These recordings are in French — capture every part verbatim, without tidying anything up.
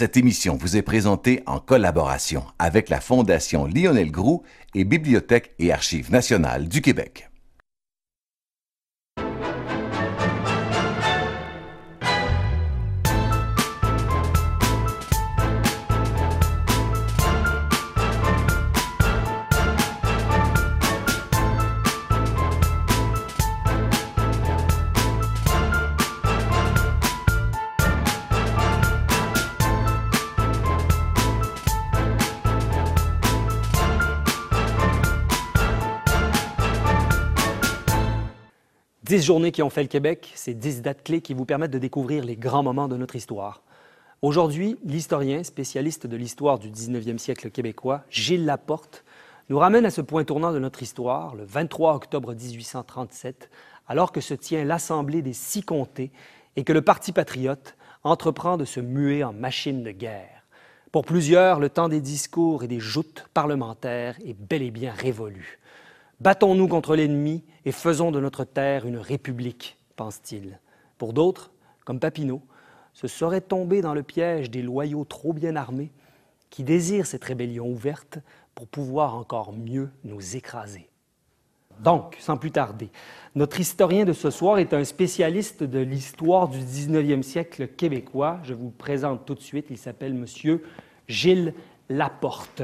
Cette émission vous est présentée en collaboration avec la Fondation Lionel Groulx et Bibliothèque et Archives nationales du Québec. dix journées qui ont fait le Québec, c'est dix dates clés qui vous permettent de découvrir les grands moments de notre histoire. Aujourd'hui, l'historien, spécialiste de l'histoire du dix-neuvième siècle québécois, Gilles Laporte, nous ramène à ce point tournant de notre histoire, le vingt-trois octobre mille huit cent trente-sept, alors que se tient l'Assemblée des six comtés et que le Parti patriote entreprend de se muer en machine de guerre. Pour plusieurs, le temps des discours et des joutes parlementaires est bel et bien révolu. Battons-nous contre l'ennemi et faisons de notre terre une république, pense-t-il. Pour d'autres, comme Papineau, ce serait tomber dans le piège des loyaux trop bien armés qui désirent cette rébellion ouverte pour pouvoir encore mieux nous écraser. Donc, sans plus tarder, notre historien de ce soir est un spécialiste de l'histoire du dix-neuvième siècle québécois. Je vous le présente tout de suite, il s'appelle Monsieur Gilles Laporte.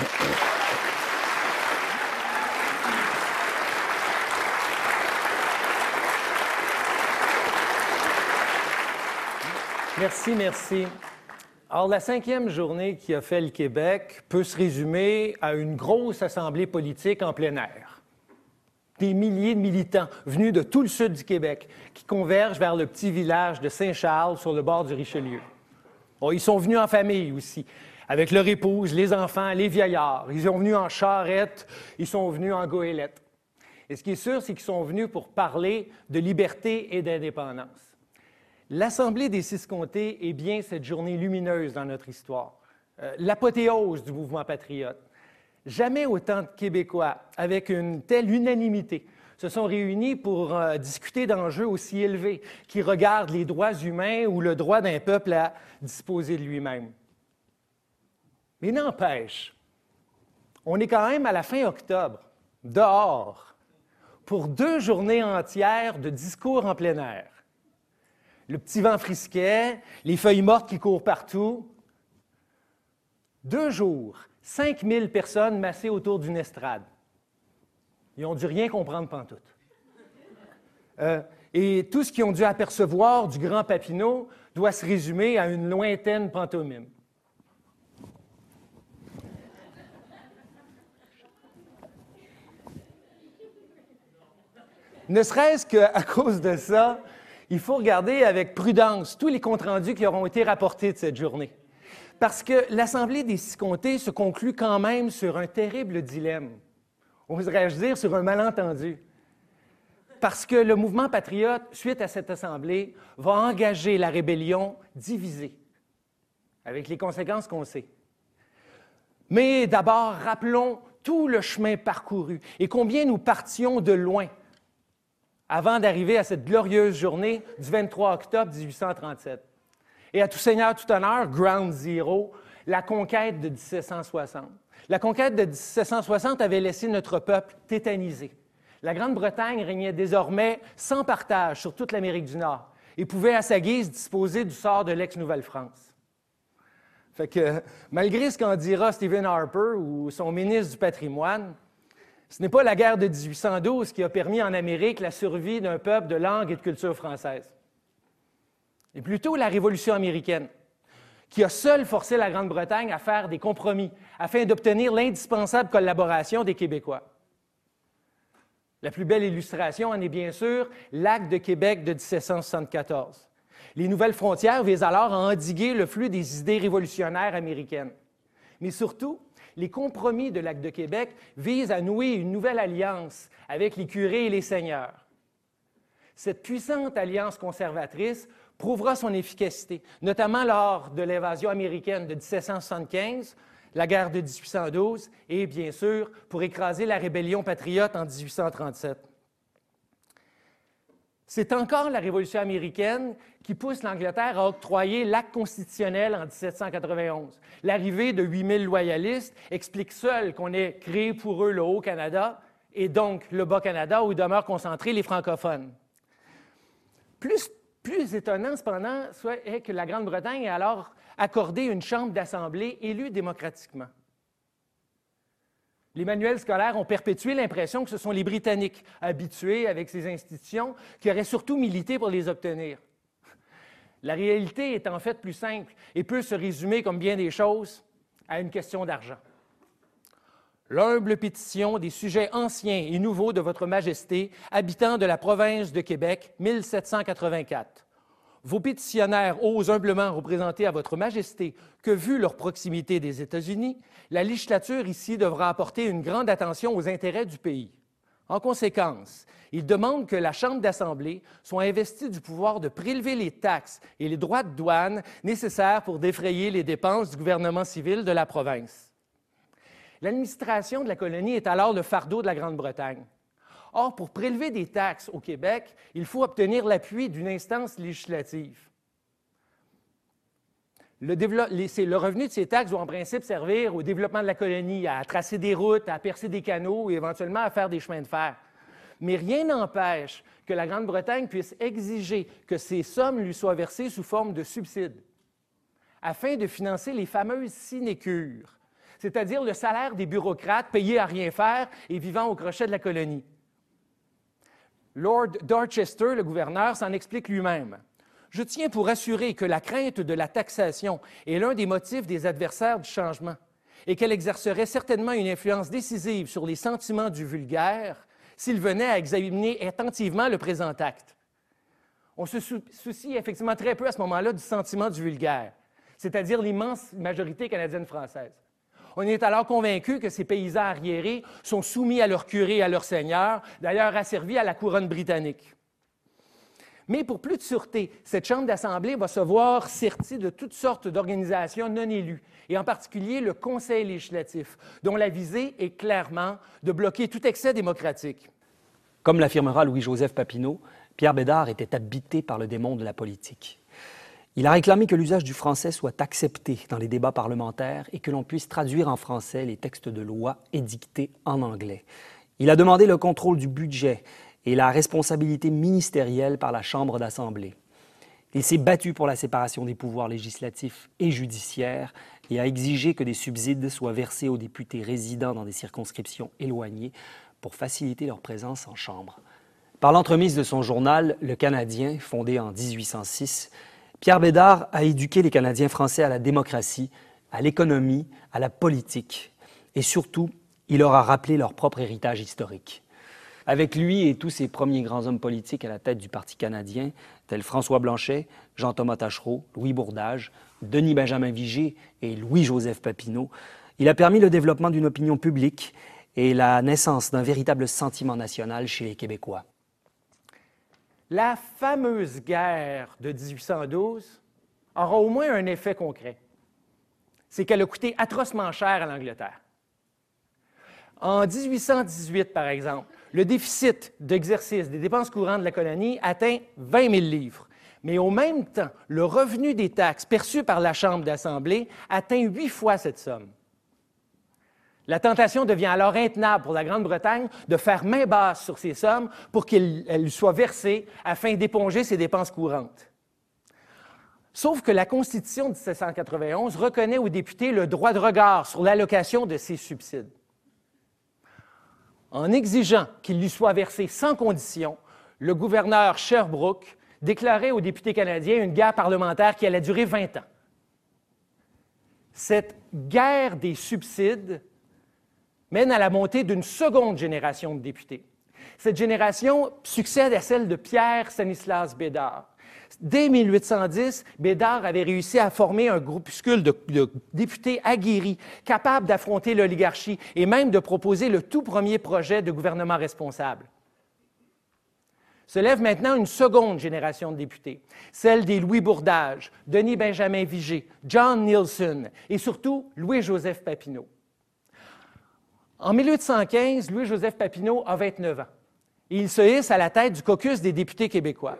Merci, merci. Alors, la cinquième journée qui a fait le Québec peut se résumer à une grosse assemblée politique en plein air. Des milliers de militants venus de tout le sud du Québec qui convergent vers le petit village de Saint-Charles sur le bord du Richelieu. Bon, ils sont venus en famille aussi, avec leur épouse, les enfants, les vieillards. Ils sont venus en charrette, ils sont venus en goélette. Et ce qui est sûr, c'est qu'ils sont venus pour parler de liberté et d'indépendance. L'Assemblée des six comtés est bien cette journée lumineuse dans notre histoire, euh, l'apothéose du mouvement patriote. Jamais autant de Québécois, avec une telle unanimité, se sont réunis pour euh, discuter d'enjeux aussi élevés qui regardent les droits humains ou le droit d'un peuple à disposer de lui-même. Mais n'empêche, on est quand même à la fin octobre, dehors, pour deux journées entières de discours en plein air. Le petit vent frisquet, les feuilles mortes qui courent partout. Deux jours, cinq mille personnes massées autour d'une estrade. Ils n'ont dû rien comprendre pantoute. Euh, et tout ce qu'ils ont dû apercevoir du grand Papineau doit se résumer à une lointaine pantomime. Ne serait-ce qu'à cause de ça, il faut regarder avec prudence tous les comptes rendus qui auront été rapportés de cette journée. Parce que l'Assemblée des six comtés se conclut quand même sur un terrible dilemme. Oserais-je dire sur un malentendu. Parce que le mouvement patriote, suite à cette Assemblée, va engager la rébellion divisée, avec les conséquences qu'on sait. Mais d'abord, rappelons tout le chemin parcouru et combien nous partions de loin avant d'arriver à cette glorieuse journée du vingt-trois octobre mille huit cent trente-sept. Et à tout seigneur, tout honneur, Ground Zero, la conquête de dix-sept cent soixante. La conquête de dix-sept cent soixante avait laissé notre peuple tétanisé. La Grande-Bretagne régnait désormais sans partage sur toute l'Amérique du Nord et pouvait à sa guise disposer du sort de l'ex-Nouvelle-France. Fait que, malgré ce qu'en dira Stephen Harper ou son ministre du Patrimoine, ce n'est pas la guerre de dix-huit cent douze qui a permis en Amérique la survie d'un peuple de langue et de culture française. Et plutôt la Révolution américaine, qui a seule forcé la Grande-Bretagne à faire des compromis afin d'obtenir l'indispensable collaboration des Québécois. La plus belle illustration en est bien sûr l'Acte de Québec de dix-sept cent soixante-quatorze. Les nouvelles frontières visent alors à endiguer le flux des idées révolutionnaires américaines. Mais surtout, les compromis de l'Acte de Québec visent à nouer une nouvelle alliance avec les curés et les seigneurs. Cette puissante alliance conservatrice prouvera son efficacité, notamment lors de l'invasion américaine de dix-sept cent soixante-quinze, la guerre de dix-huit cent douze et, bien sûr, pour écraser la rébellion patriote en dix-huit cent trente-sept. C'est encore la Révolution américaine qui pousse l'Angleterre à octroyer l'acte constitutionnel en dix-sept cent quatre-vingt-onze. L'arrivée de huit mille loyalistes explique seule qu'on ait créé pour eux le Haut-Canada et donc le Bas-Canada où demeurent concentrés les francophones. Plus, plus étonnant, cependant, est que la Grande-Bretagne ait alors accordé une chambre d'assemblée élue démocratiquement. Les manuels scolaires ont perpétué l'impression que ce sont les Britanniques, habitués avec ces institutions, qui auraient surtout milité pour les obtenir. La réalité est en fait plus simple et peut se résumer, comme bien des choses, à une question d'argent. L'humble pétition des sujets anciens et nouveaux de Votre Majesté, habitants de la province de Québec, mille sept cent quatre-vingt-quatre. Vos pétitionnaires osent humblement représenter à Votre Majesté que, vu leur proximité des États-Unis, la législature ici devra apporter une grande attention aux intérêts du pays. En conséquence, ils demandent que la Chambre d'Assemblée soit investie du pouvoir de prélever les taxes et les droits de douane nécessaires pour défrayer les dépenses du gouvernement civil de la province. L'administration de la colonie est alors le fardeau de la Grande-Bretagne. Or, pour prélever des taxes au Québec, il faut obtenir l'appui d'une instance législative. Le, les, le revenu de ces taxes doit en principe servir au développement de la colonie, à tracer des routes, à percer des canaux et éventuellement à faire des chemins de fer. Mais rien n'empêche que la Grande-Bretagne puisse exiger que ces sommes lui soient versées sous forme de subsides, afin de financer les fameuses sinécures, c'est-à-dire le salaire des bureaucrates payés à rien faire et vivant au crochet de la colonie. Lord Dorchester, le gouverneur, s'en explique lui-même. « Je tiens pour assurer que la crainte de la taxation est l'un des motifs des adversaires du changement et qu'elle exercerait certainement une influence décisive sur les sentiments du vulgaire s'il venait à examiner attentivement le présent acte. » On se soucie effectivement très peu à ce moment-là du sentiment du vulgaire, c'est-à-dire l'immense majorité canadienne-française. On est alors convaincu que ces paysans arriérés sont soumis à leur curé et à leur seigneur, d'ailleurs asservis à la couronne britannique. Mais pour plus de sûreté, cette Chambre d'Assemblée va se voir sertie de toutes sortes d'organisations non élues, et en particulier le Conseil législatif, dont la visée est clairement de bloquer tout excès démocratique. Comme l'affirmera Louis-Joseph Papineau, Pierre Bédard était habité par le démon de la politique. Il a réclamé que l'usage du français soit accepté dans les débats parlementaires et que l'on puisse traduire en français les textes de loi édictés en anglais. Il a demandé le contrôle du budget et la responsabilité ministérielle par la Chambre d'Assemblée. Il s'est battu pour la séparation des pouvoirs législatifs et judiciaires et a exigé que des subsides soient versés aux députés résidant dans des circonscriptions éloignées pour faciliter leur présence en Chambre. Par l'entremise de son journal « Le Canadien », fondé en dix-huit cent six, Pierre Bédard a éduqué les Canadiens français à la démocratie, à l'économie, à la politique. Et surtout, il leur a rappelé leur propre héritage historique. Avec lui et tous ses premiers grands hommes politiques à la tête du Parti canadien, tels François Blanchet, Jean-Thomas Taschereau, Louis Bourdage, Denis-Benjamin Vigée et Louis-Joseph Papineau, il a permis le développement d'une opinion publique et la naissance d'un véritable sentiment national chez les Québécois. La fameuse guerre de dix-huit cent douze aura au moins un effet concret. C'est qu'elle a coûté atrocement cher à l'Angleterre. En dix-huit cent dix-huit, par exemple, le déficit d'exercice des dépenses courantes de la colonie atteint vingt mille livres. Mais au même temps, le revenu des taxes perçues par la Chambre d'Assemblée atteint huit fois cette somme. La tentation devient alors intenable pour la Grande-Bretagne de faire main basse sur ces sommes pour qu'elles lui soient versées afin d'éponger ses dépenses courantes. Sauf que la Constitution de dix-sept cent quatre-vingt-onze reconnaît aux députés le droit de regard sur l'allocation de ces subsides. En exigeant qu'ils lui soient versés sans condition, le gouverneur Sherbrooke déclarait aux députés canadiens une guerre parlementaire qui allait durer vingt ans. Cette guerre des subsides mène à la montée d'une seconde génération de députés. Cette génération succède à celle de Pierre Stanislas Bédard. Dès mille huit cent dix, Bédard avait réussi à former un groupuscule de, de députés aguerris, capables d'affronter l'oligarchie et même de proposer le tout premier projet de gouvernement responsable. Se lève maintenant une seconde génération de députés, celle des Louis Bourdage, Denis-Benjamin Vigée, John Neilson et surtout Louis-Joseph Papineau. En mille huit cent quinze, Louis-Joseph Papineau a vingt-neuf ans. et il se hisse à la tête du caucus des députés québécois.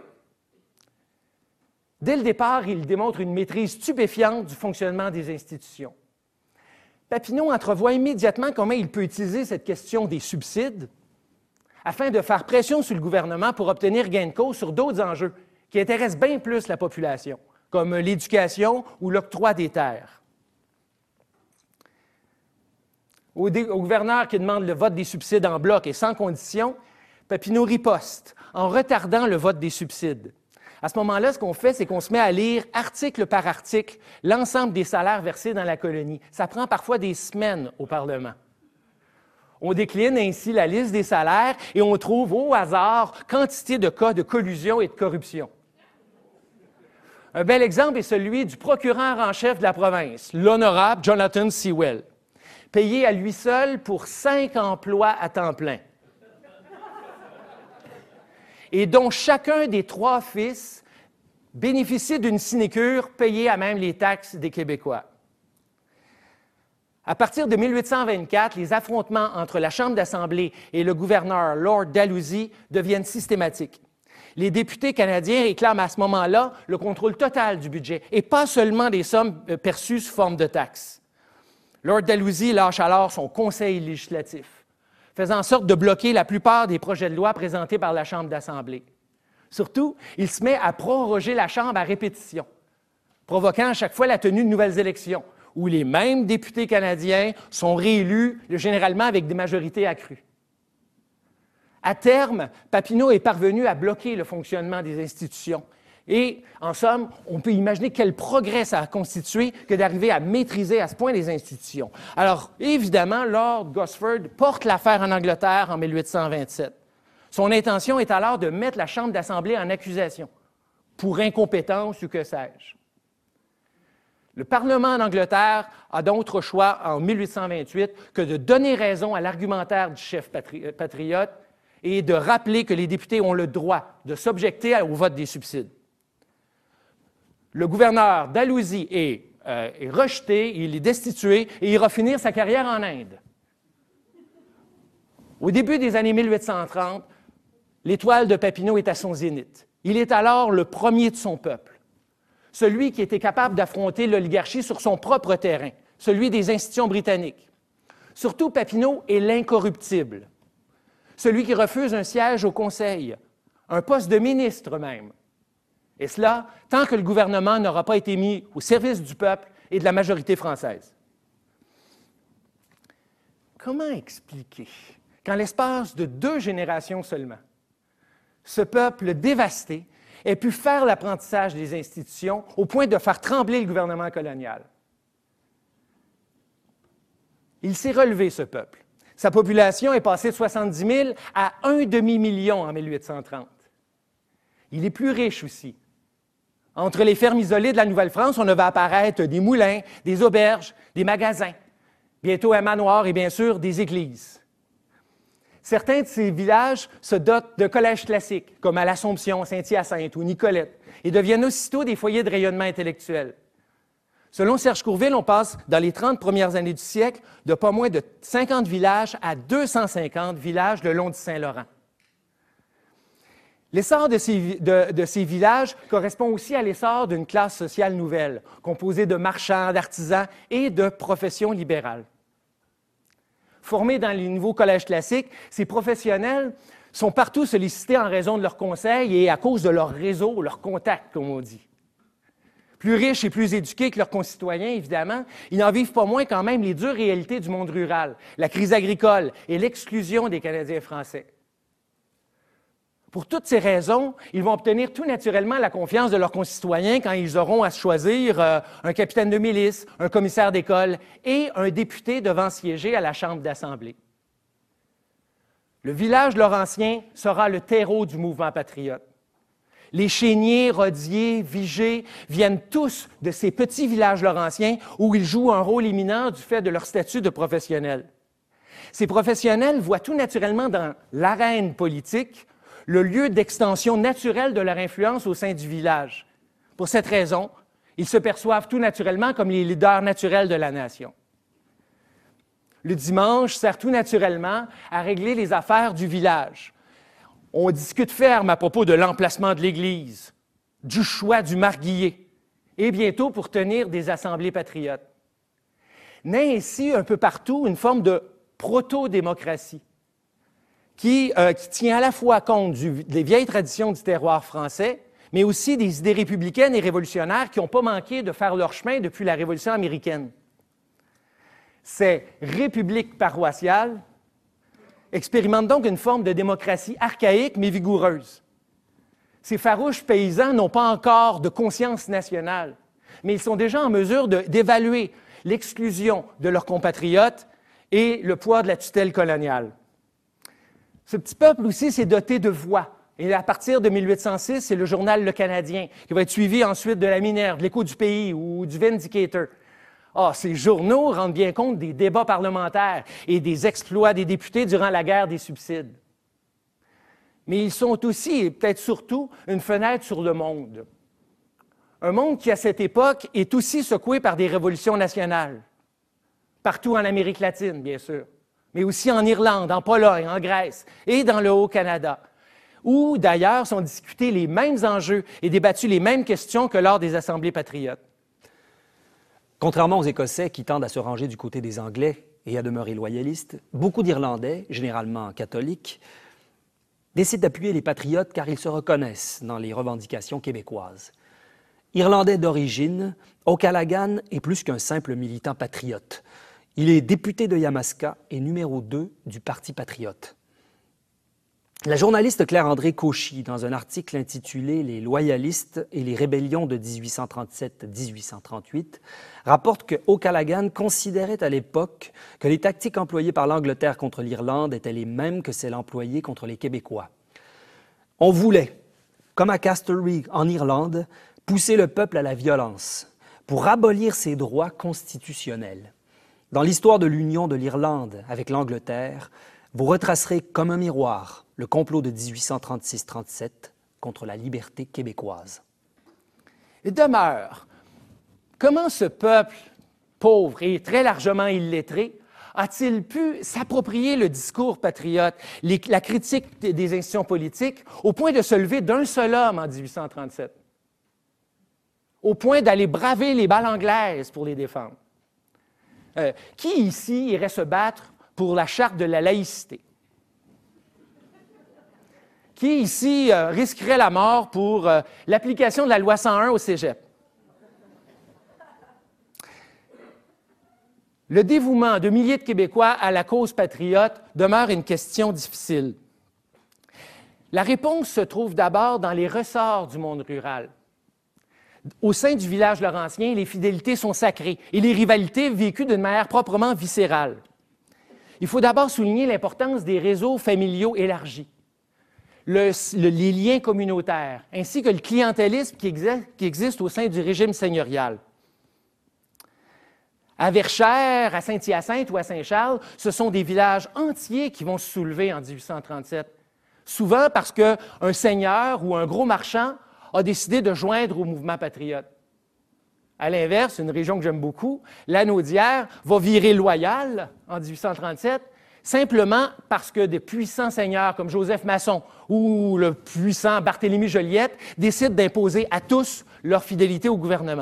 Dès le départ, il démontre une maîtrise stupéfiante du fonctionnement des institutions. Papineau entrevoit immédiatement comment il peut utiliser cette question des subsides afin de faire pression sur le gouvernement pour obtenir gain de cause sur d'autres enjeux qui intéressent bien plus la population, comme l'éducation ou l'octroi des terres. Au, dé- au gouverneur qui demande le vote des subsides en bloc et sans condition, Papineau riposte en retardant le vote des subsides. À ce moment-là, ce qu'on fait, c'est qu'on se met à lire article par article l'ensemble des salaires versés dans la colonie. Ça prend parfois des semaines au Parlement. On décline ainsi la liste des salaires et on trouve au hasard quantité de cas de collusion et de corruption. Un bel exemple est celui du procureur en chef de la province, l'honorable Jonathan Sewell, payé à lui seul pour cinq emplois à temps plein, et dont chacun des trois fils bénéficie d'une sinécure payée à même les taxes des Québécois. À partir de mille huit cent vingt-quatre, les affrontements entre la Chambre d'Assemblée et le gouverneur Lord Dalhousie deviennent systématiques. Les députés canadiens réclament à ce moment-là le contrôle total du budget et pas seulement des sommes perçues sous forme de taxes. Lord Dalhousie lâche alors son conseil législatif, faisant en sorte de bloquer la plupart des projets de loi présentés par la Chambre d'Assemblée. Surtout, il se met à proroger la Chambre à répétition, provoquant à chaque fois la tenue de nouvelles élections, où les mêmes députés canadiens sont réélus, généralement avec des majorités accrues. À terme, Papineau est parvenu à bloquer le fonctionnement des institutions. Et, en somme, on peut imaginer quel progrès ça a constitué que d'arriver à maîtriser à ce point les institutions. Alors, évidemment, Lord Gosford porte l'affaire en Angleterre en mille huit cent vingt-sept. Son intention est alors de mettre la Chambre d'Assemblée en accusation pour incompétence ou que sais-je. Le Parlement d'Angleterre a d'autres choix en mille huit cent vingt-huit que de donner raison à l'argumentaire du chef patri- patriote et de rappeler que les députés ont le droit de s'objecter au vote des subsides. Le gouverneur Dalhousie est, euh, est rejeté, il est destitué et il va finir sa carrière en Inde. Au début des années mille huit cent trente, l'étoile de Papineau est à son zénith. Il est alors le premier de son peuple, celui qui était capable d'affronter l'oligarchie sur son propre terrain, celui des institutions britanniques. Surtout, Papineau est l'incorruptible, celui qui refuse un siège au Conseil, un poste de ministre même. Et cela, tant que le gouvernement n'aura pas été mis au service du peuple et de la majorité française. Comment expliquer qu'en l'espace de deux générations seulement, ce peuple dévasté ait pu faire l'apprentissage des institutions au point de faire trembler le gouvernement colonial? Il s'est relevé, ce peuple. Sa population est passée de soixante-dix mille à un demi-million en mille huit cent trente. Il est plus riche aussi. Entre les fermes isolées de la Nouvelle-France, on a vu apparaître des moulins, des auberges, des magasins, bientôt un manoir et bien sûr des églises. Certains de ces villages se dotent de collèges classiques, comme à l'Assomption, Saint-Hyacinthe ou Nicolette, et deviennent aussitôt des foyers de rayonnement intellectuel. Selon Serge Courville, on passe, dans les trente premières années du siècle, de pas moins de cinquante villages à deux cent cinquante villages le long du Saint-Laurent. L'essor de ces, de, de ces villages correspond aussi à l'essor d'une classe sociale nouvelle, composée de marchands, d'artisans et de professions libérales. Formés dans les nouveaux collèges classiques, ces professionnels sont partout sollicités en raison de leurs conseils et à cause de leur réseau, leurs contacts, comme on dit. Plus riches et plus éduqués que leurs concitoyens, évidemment, ils n'en vivent pas moins quand même les dures réalités du monde rural, la crise agricole et l'exclusion des Canadiens français. Pour toutes ces raisons, ils vont obtenir tout naturellement la confiance de leurs concitoyens quand ils auront à choisir euh, un capitaine de milice, un commissaire d'école et un député devant siéger à la Chambre d'Assemblée. Le village laurentien sera le terreau du mouvement patriote. Les Chéniers, Rodier, Vigée viennent tous de ces petits villages laurentiens où ils jouent un rôle éminent du fait de leur statut de professionnels. Ces professionnels voient tout naturellement dans l'arène politique le lieu d'extension naturelle de leur influence au sein du village. Pour cette raison, ils se perçoivent tout naturellement comme les leaders naturels de la nation. Le dimanche sert tout naturellement à régler les affaires du village. On discute ferme à propos de l'emplacement de l'Église, du choix du marguillier, et bientôt pour tenir des assemblées patriotes. Naît ainsi un peu partout une forme de proto-démocratie qui, euh, qui tient à la fois compte du, des vieilles traditions du terroir français, mais aussi des idées républicaines et révolutionnaires qui n'ont pas manqué de faire leur chemin depuis la Révolution américaine. Ces républiques paroissiales expérimentent donc une forme de démocratie archaïque mais vigoureuse. Ces farouches paysans n'ont pas encore de conscience nationale, mais ils sont déjà en mesure de, d'évaluer l'exclusion de leurs compatriotes et le poids de la tutelle coloniale. Ce petit peuple aussi s'est doté de voix. Et à partir de mille huit cent six, c'est le journal Le Canadien, qui va être suivi ensuite de La Minerve, de l'Écho du Pays ou du Vindicator. Ah, ces journaux rendent bien compte des débats parlementaires et des exploits des députés durant la guerre des subsides. Mais ils sont aussi, et peut-être surtout, une fenêtre sur le monde. Un monde qui, à cette époque, est aussi secoué par des révolutions nationales. Partout en Amérique latine, bien sûr, mais aussi en Irlande, en Pologne, en Grèce et dans le Haut-Canada, où, d'ailleurs, sont discutés les mêmes enjeux et débattus les mêmes questions que lors des assemblées patriotes. Contrairement aux Écossais qui tendent à se ranger du côté des Anglais et à demeurer loyalistes, beaucoup d'Irlandais, généralement catholiques, décident d'appuyer les patriotes car ils se reconnaissent dans les revendications québécoises. Irlandais d'origine, O'Callaghan est plus qu'un simple militant patriote. Il est député de Yamaska et numéro deux du Parti patriote. La journaliste Claire-Andrée Cauchy, dans un article intitulé « Les loyalistes et les rébellions de dix-huit cent trente-sept à dix-huit cent trente-huit », rapporte que O'Callaghan considérait à l'époque que les tactiques employées par l'Angleterre contre l'Irlande étaient les mêmes que celles employées contre les Québécois. On voulait, comme à Castlereagh en Irlande, pousser le peuple à la violence pour abolir ses droits constitutionnels. Dans l'histoire de l'union de l'Irlande avec l'Angleterre, vous retracerez comme un miroir le complot de dix-huit cent trente-six trente-sept contre la liberté québécoise. Et demeure, comment ce peuple pauvre et très largement illettré a-t-il pu s'approprier le discours patriote, les, la critique des institutions politiques, au point de se lever d'un seul homme en dix-huit cent trente-sept, au point d'aller braver les balles anglaises pour les défendre? Euh, qui ici irait se battre pour la charte de la laïcité? Qui ici euh, risquerait la mort pour euh, l'application de la loi cent un au cégep? Le dévouement de milliers de Québécois à la cause patriote demeure une question difficile. La réponse se trouve d'abord dans les ressorts du monde rural. Au sein du village laurentien, les fidélités sont sacrées et les rivalités vécues d'une manière proprement viscérale. Il faut d'abord souligner l'importance des réseaux familiaux élargis, le, le, les liens communautaires, ainsi que le clientélisme qui, exi- qui existe au sein du régime seigneurial. À Verchères, à Saint-Hyacinthe ou à Saint-Charles, ce sont des villages entiers qui vont se soulever en dix-huit cent trente-sept, souvent parce qu'un seigneur ou un gros marchand a décidé de joindre au mouvement patriote. À l'inverse, une région que j'aime beaucoup, Lanaudière, va virer loyale en dix-huit cent trente-sept, simplement parce que des puissants seigneurs comme Joseph Masson ou le puissant Barthélemy Joliette décident d'imposer à tous leur fidélité au gouvernement.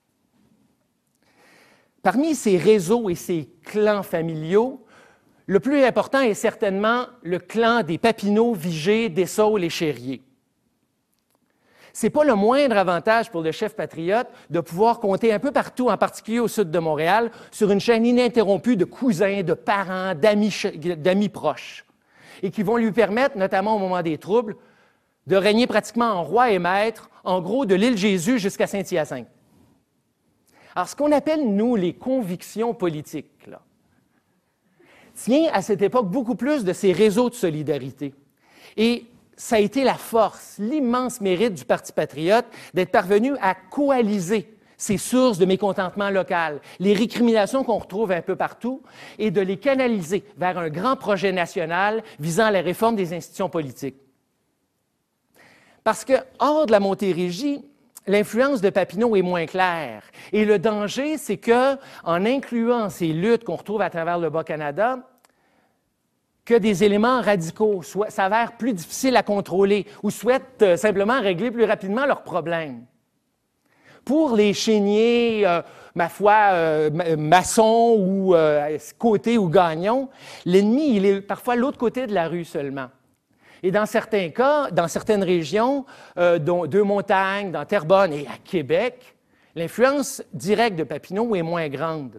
Parmi ces réseaux et ces clans familiaux, le plus important est certainement le clan des Papineau, Vigée, Dessaulles et Chérier. Ce n'est pas le moindre avantage pour le chef patriote de pouvoir compter un peu partout, en particulier au sud de Montréal, sur une chaîne ininterrompue de cousins, de parents, d'amis, d'amis proches, et qui vont lui permettre, notamment au moment des troubles, de régner pratiquement en roi et maître, en gros, de l'île Jésus jusqu'à Saint-Hyacinthe. Alors, ce qu'on appelle, nous, les convictions politiques, là, tient à cette époque beaucoup plus de ces réseaux de solidarité. Et ça a été la force, l'immense mérite du Parti patriote d'être parvenu à coaliser ces sources de mécontentement local, les récriminations qu'on retrouve un peu partout, et de les canaliser vers un grand projet national visant à la réforme des institutions politiques. Parce que, hors de la Montérégie, l'influence de Papineau est moins claire. Et le danger, c'est que, en incluant ces luttes qu'on retrouve à travers le Bas-Canada, que des éléments radicaux s'avèrent plus difficiles à contrôler ou souhaitent euh, simplement régler plus rapidement leurs problèmes. Pour les chéniers, euh, ma foi, euh, maçons ou euh, Côté ou Gagnon, l'ennemi, il est parfois l'autre côté de la rue seulement. Et dans certains cas, dans certaines régions, euh, dont Deux-Montagnes, dans Terrebonne et à Québec, l'influence directe de Papineau est moins grande.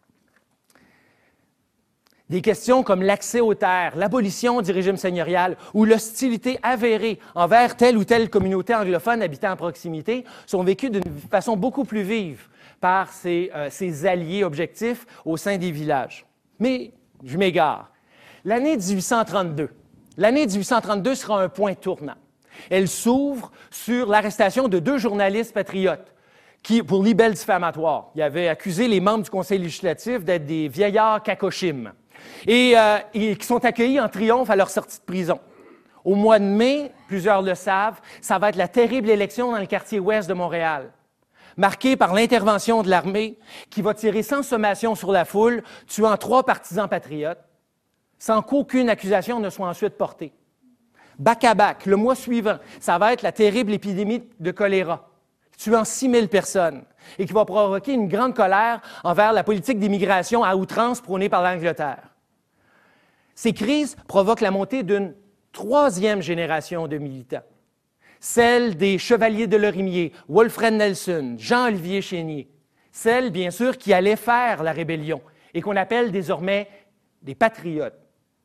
Des questions comme l'accès aux terres, l'abolition du régime seigneurial ou l'hostilité avérée envers telle ou telle communauté anglophone habitant à proximité sont vécues d'une façon beaucoup plus vive par ces, euh, ces alliés objectifs au sein des villages. Mais je m'égare. L'année dix-huit cent trente-deux, l'année dix-huit cent trente-deux sera un point tournant. Elle s'ouvre sur l'arrestation de deux journalistes patriotes qui, pour libelle diffamatoire, ils avaient accusé les membres du Conseil législatif d'être des vieillards cacochimes. Et, euh, et qui sont accueillis en triomphe à leur sortie de prison. Au mois de mai, plusieurs le savent, ça va être la terrible élection dans le quartier ouest de Montréal, marquée par l'intervention de l'armée qui va tirer sans sommation sur la foule, tuant trois partisans patriotes, sans qu'aucune accusation ne soit ensuite portée. Bac à bac, le mois suivant, ça va être la terrible épidémie de choléra, tuant six mille personnes, et qui va provoquer une grande colère envers la politique d'immigration à outrance prônée par l'Angleterre. Ces crises provoquent la montée d'une troisième génération de militants, celle des Chevaliers de Lorimier, Wolfred Nelson, Jean-Olivier Chénier, celle, bien sûr, qui allait faire la rébellion et qu'on appelle désormais des patriotes.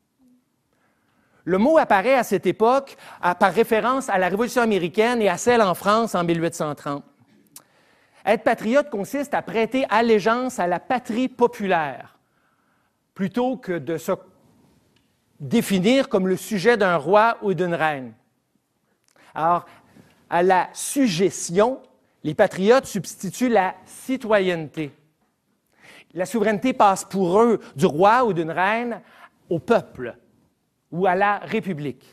Le mot apparaît à cette époque à, par référence à la Révolution américaine et à celle en France en mille huit cent trente. Être patriote consiste à prêter allégeance à la patrie populaire, plutôt que de se définir comme le sujet d'un roi ou d'une reine. Alors, à la sujétion, les patriotes substituent la citoyenneté. La souveraineté passe pour eux du roi ou d'une reine au peuple ou à la République.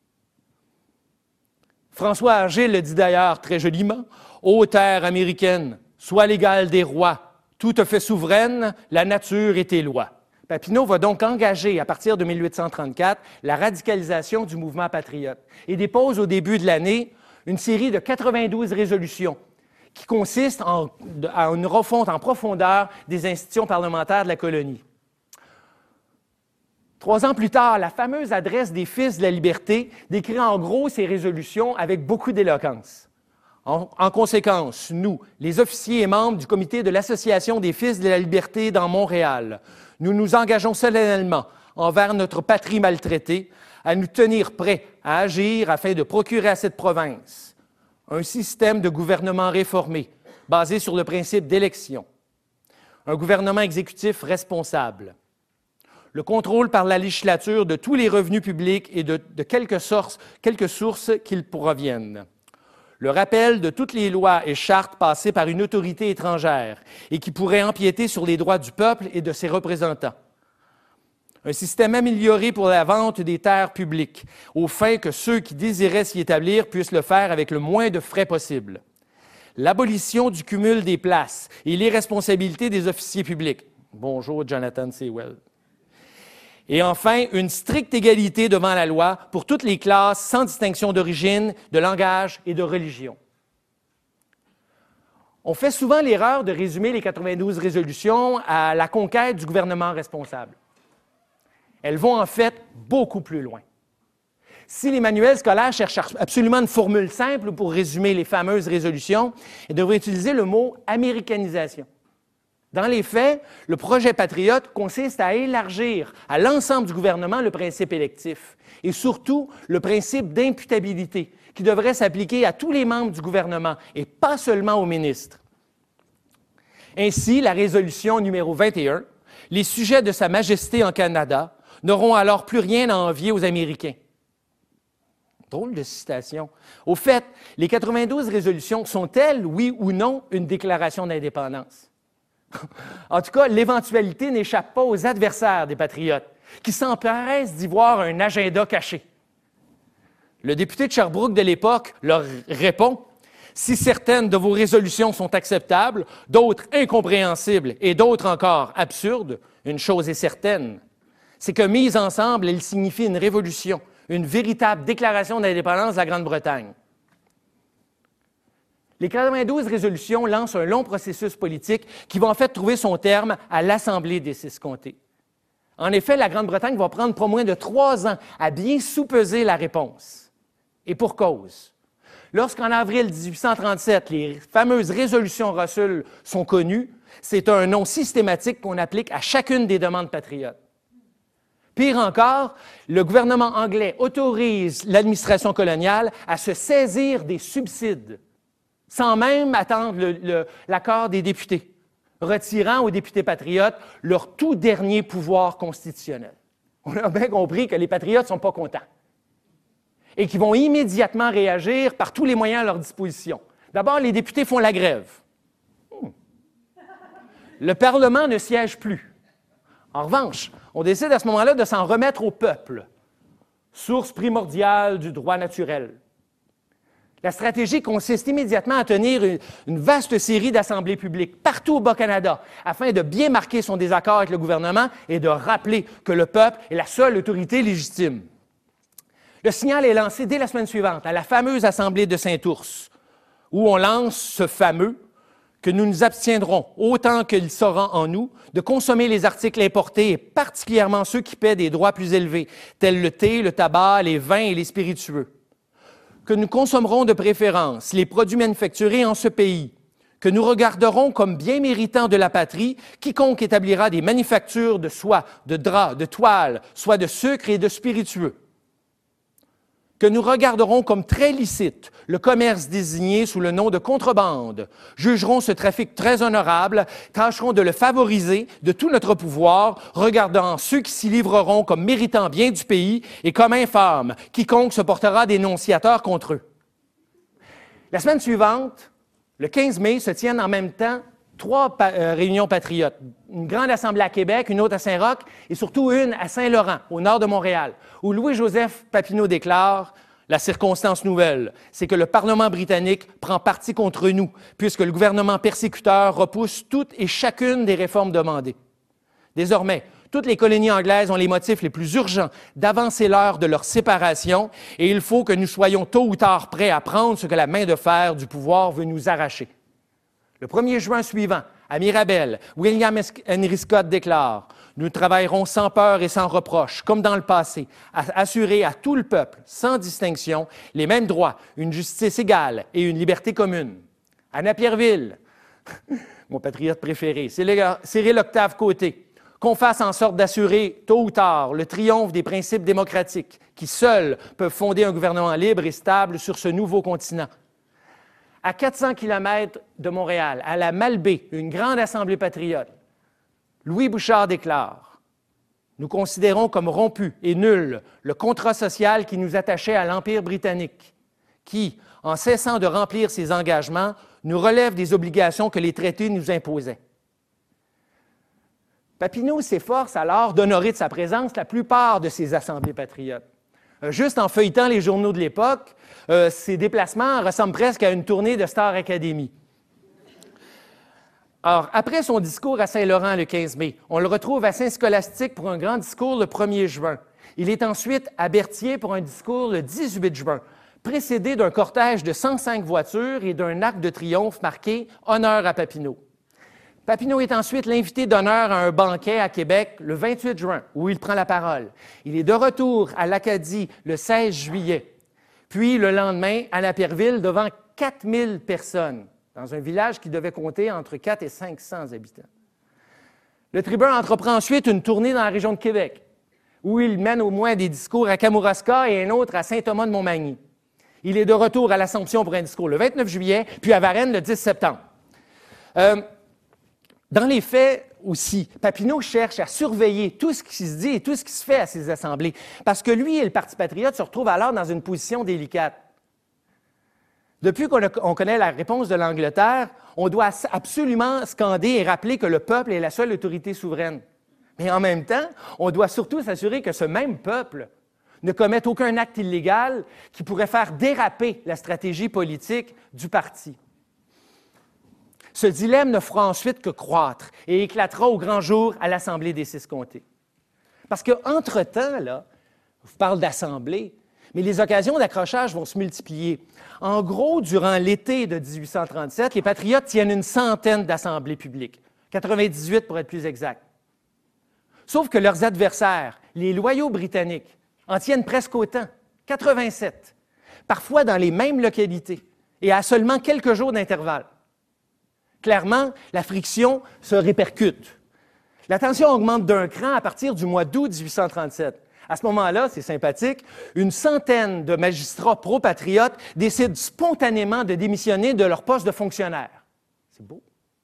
François Argile le dit d'ailleurs très joliment, « Ô terre américaine, sois l'égal des rois, tout te fait souveraine, la nature et tes lois. » Papineau va donc engager, à partir de mille huit cent trente-quatre, la radicalisation du mouvement patriote et dépose au début de l'année une série de quatre-vingt-douze résolutions qui consistent en, en une refonte en profondeur des institutions parlementaires de la colonie. Trois ans plus tard, la fameuse adresse des Fils de la Liberté décrit en gros ces résolutions avec beaucoup d'éloquence. En, en conséquence, nous, les officiers et membres du comité de l'Association des Fils de la Liberté dans Montréal, nous nous engageons solennellement envers notre patrie maltraitée à nous tenir prêts à agir afin de procurer à cette province un système de gouvernement réformé basé sur le principe d'élection, un gouvernement exécutif responsable, le contrôle par la législature de tous les revenus publics et de, de quelque source, quelque source qu'ils proviennent, le rappel de toutes les lois et chartes passées par une autorité étrangère et qui pourraient empiéter sur les droits du peuple et de ses représentants. Un système amélioré pour la vente des terres publiques, aux fins que ceux qui désiraient s'y établir puissent le faire avec le moins de frais possible. L'abolition du cumul des places et l'irresponsabilité des officiers publics. Bonjour, Jonathan Sewell. Et enfin, une stricte égalité devant la loi pour toutes les classes sans distinction d'origine, de langage et de religion. On fait souvent l'erreur de résumer les quatre-vingt-douze résolutions à la conquête du gouvernement responsable. Elles vont en fait beaucoup plus loin. Si les manuels scolaires cherchent absolument une formule simple pour résumer les fameuses résolutions, ils devraient utiliser le mot « américanisation ». Dans les faits, le projet patriote consiste à élargir à l'ensemble du gouvernement le principe électif et surtout le principe d'imputabilité qui devrait s'appliquer à tous les membres du gouvernement et pas seulement aux ministres. Ainsi, la résolution numéro vingt et un, les sujets de Sa Majesté en Canada n'auront alors plus rien à envier aux Américains. Drôle de citation. Au fait, les quatre-vingt-douze résolutions sont-elles, oui ou non, une déclaration d'indépendance? En tout cas, l'éventualité n'échappe pas aux adversaires des patriotes, qui s'empressent d'y voir un agenda caché. Le député de Sherbrooke de l'époque leur répond « Si certaines de vos résolutions sont acceptables, d'autres incompréhensibles et d'autres encore absurdes, une chose est certaine, c'est que mises ensemble, elles signifient une révolution, une véritable déclaration d'indépendance de la Grande-Bretagne. Les quatre-vingt-douze résolutions lancent un long processus politique qui va en fait trouver son terme à l'Assemblée des six comtés. En effet, la Grande-Bretagne va prendre pas moins de trois ans à bien sous-peser la réponse. Et pour cause. Lorsqu'en avril mille huit cent trente-sept, les fameuses résolutions Russell sont connues, c'est un nom systématique qu'on applique à chacune des demandes patriotes. Pire encore, le gouvernement anglais autorise l'administration coloniale à se saisir des subsides, sans même attendre le, le, l'accord des députés, retirant aux députés patriotes leur tout dernier pouvoir constitutionnel. On a bien compris que les patriotes ne sont pas contents et qu'ils vont immédiatement réagir par tous les moyens à leur disposition. D'abord, les députés font la grève. Hmm. Le Parlement ne siège plus. En revanche, on décide à ce moment-là de s'en remettre au peuple, source primordiale du droit naturel. La stratégie consiste immédiatement à tenir une, une vaste série d'assemblées publiques partout au Bas-Canada afin de bien marquer son désaccord avec le gouvernement et de rappeler que le peuple est la seule autorité légitime. Le signal est lancé dès la semaine suivante à la fameuse assemblée de Saint-Ours, où on lance ce fameux que nous nous abstiendrons, autant qu'il sera en nous, de consommer les articles importés, et particulièrement ceux qui paient des droits plus élevés, tels le thé, le tabac, les vins et les spiritueux. Que nous consommerons de préférence les produits manufacturés en ce pays, que nous regarderons comme bien méritants de la patrie quiconque établira des manufactures de soie, de drap, de toile, soit de sucre et de spiritueux. Que nous regarderons comme très licite le commerce désigné sous le nom de contrebande, jugerons ce trafic très honorable, tâcherons de le favoriser de tout notre pouvoir, regardant ceux qui s'y livreront comme méritant bien du pays et comme infâmes, quiconque se portera dénonciateur contre eux. La semaine suivante, le quinze mai, se tiennent en même temps trois pa- euh, réunions patriotes. Une grande assemblée à Québec, une autre à Saint-Roch et surtout une à Saint-Laurent, au nord de Montréal, où Louis-Joseph Papineau déclare « La circonstance nouvelle, c'est que le Parlement britannique prend parti contre nous, puisque le gouvernement persécuteur repousse toutes et chacune des réformes demandées. Désormais, toutes les colonies anglaises ont les motifs les plus urgents d'avancer l'heure de leur séparation et il faut que nous soyons tôt ou tard prêts à prendre ce que la main de fer du pouvoir veut nous arracher. » Le premier juin suivant, à Mirabel, William Henry Scott déclare « Nous travaillerons sans peur et sans reproche, comme dans le passé, à assurer à tout le peuple, sans distinction, les mêmes droits, une justice égale et une liberté commune. » À Napierville, mon patriote préféré, Cyril Octave Côté, qu'on fasse en sorte d'assurer, tôt ou tard, le triomphe des principes démocratiques qui, seuls, peuvent fonder un gouvernement libre et stable sur ce nouveau continent. À quatre cents kilomètres de Montréal, à la Malbaie, une grande assemblée patriote, Louis Bouchard déclare « Nous considérons comme rompu et nul le contrat social qui nous attachait à l'Empire britannique, qui, en cessant de remplir ses engagements, nous relève des obligations que les traités nous imposaient. » Papineau s'efforce alors d'honorer de sa présence la plupart de ces assemblées patriotes. Juste en feuilletant les journaux de l'époque, euh, ces déplacements ressemblent presque à une tournée de Star Academy. Alors, après son discours à Saint-Laurent le quinze mai, on le retrouve à Saint-Scolastique pour un grand discours le premier juin. Il est ensuite à Berthier pour un discours le dix-huit juin, précédé d'un cortège de cent cinq voitures et d'un arc de triomphe marqué « Honneur à Papineau ». Papineau est ensuite l'invité d'honneur à un banquet à Québec le vingt-huit juin, où il prend la parole. Il est de retour à l'Acadie le seize juillet, puis le lendemain à Napierville devant quatre mille personnes, dans un village qui devait compter entre quatre et cinq cents habitants. Le tribun entreprend ensuite une tournée dans la région de Québec, où il mène au moins des discours à Kamouraska et un autre à Saint-Thomas-de-Montmagny. Il est de retour à l'Assomption pour un discours le vingt-neuf juillet, puis à Varennes le dix septembre. Euh, Dans les faits aussi, Papineau cherche à surveiller tout ce qui se dit et tout ce qui se fait à ces assemblées, parce que lui et le Parti patriote se retrouvent alors dans une position délicate. Depuis qu'on, a, on connaît la réponse de l'Angleterre, on doit absolument scander et rappeler que le peuple est la seule autorité souveraine. Mais en même temps, on doit surtout s'assurer que ce même peuple ne commette aucun acte illégal qui pourrait faire déraper la stratégie politique du parti. Ce dilemme ne fera ensuite que croître et éclatera au grand jour à l'Assemblée des six comtés. Parce qu'entre-temps, là, je vous parle d'assemblée, mais les occasions d'accrochage vont se multiplier. En gros, durant l'été de dix-huit cent trente-sept, les patriotes tiennent une centaine d'assemblées publiques, quatre-vingt-dix-huit pour être plus exact. Sauf que leurs adversaires, les loyaux britanniques, en tiennent presque autant, quatre-vingt-sept, parfois dans les mêmes localités et à seulement quelques jours d'intervalle. Clairement, la friction se répercute. La tension augmente d'un cran à partir du mois d'août dix-huit cent trente-sept. À ce moment-là, c'est sympathique, une centaine de magistrats pro-patriotes décident spontanément de démissionner de leur poste de fonctionnaire. C'est beau.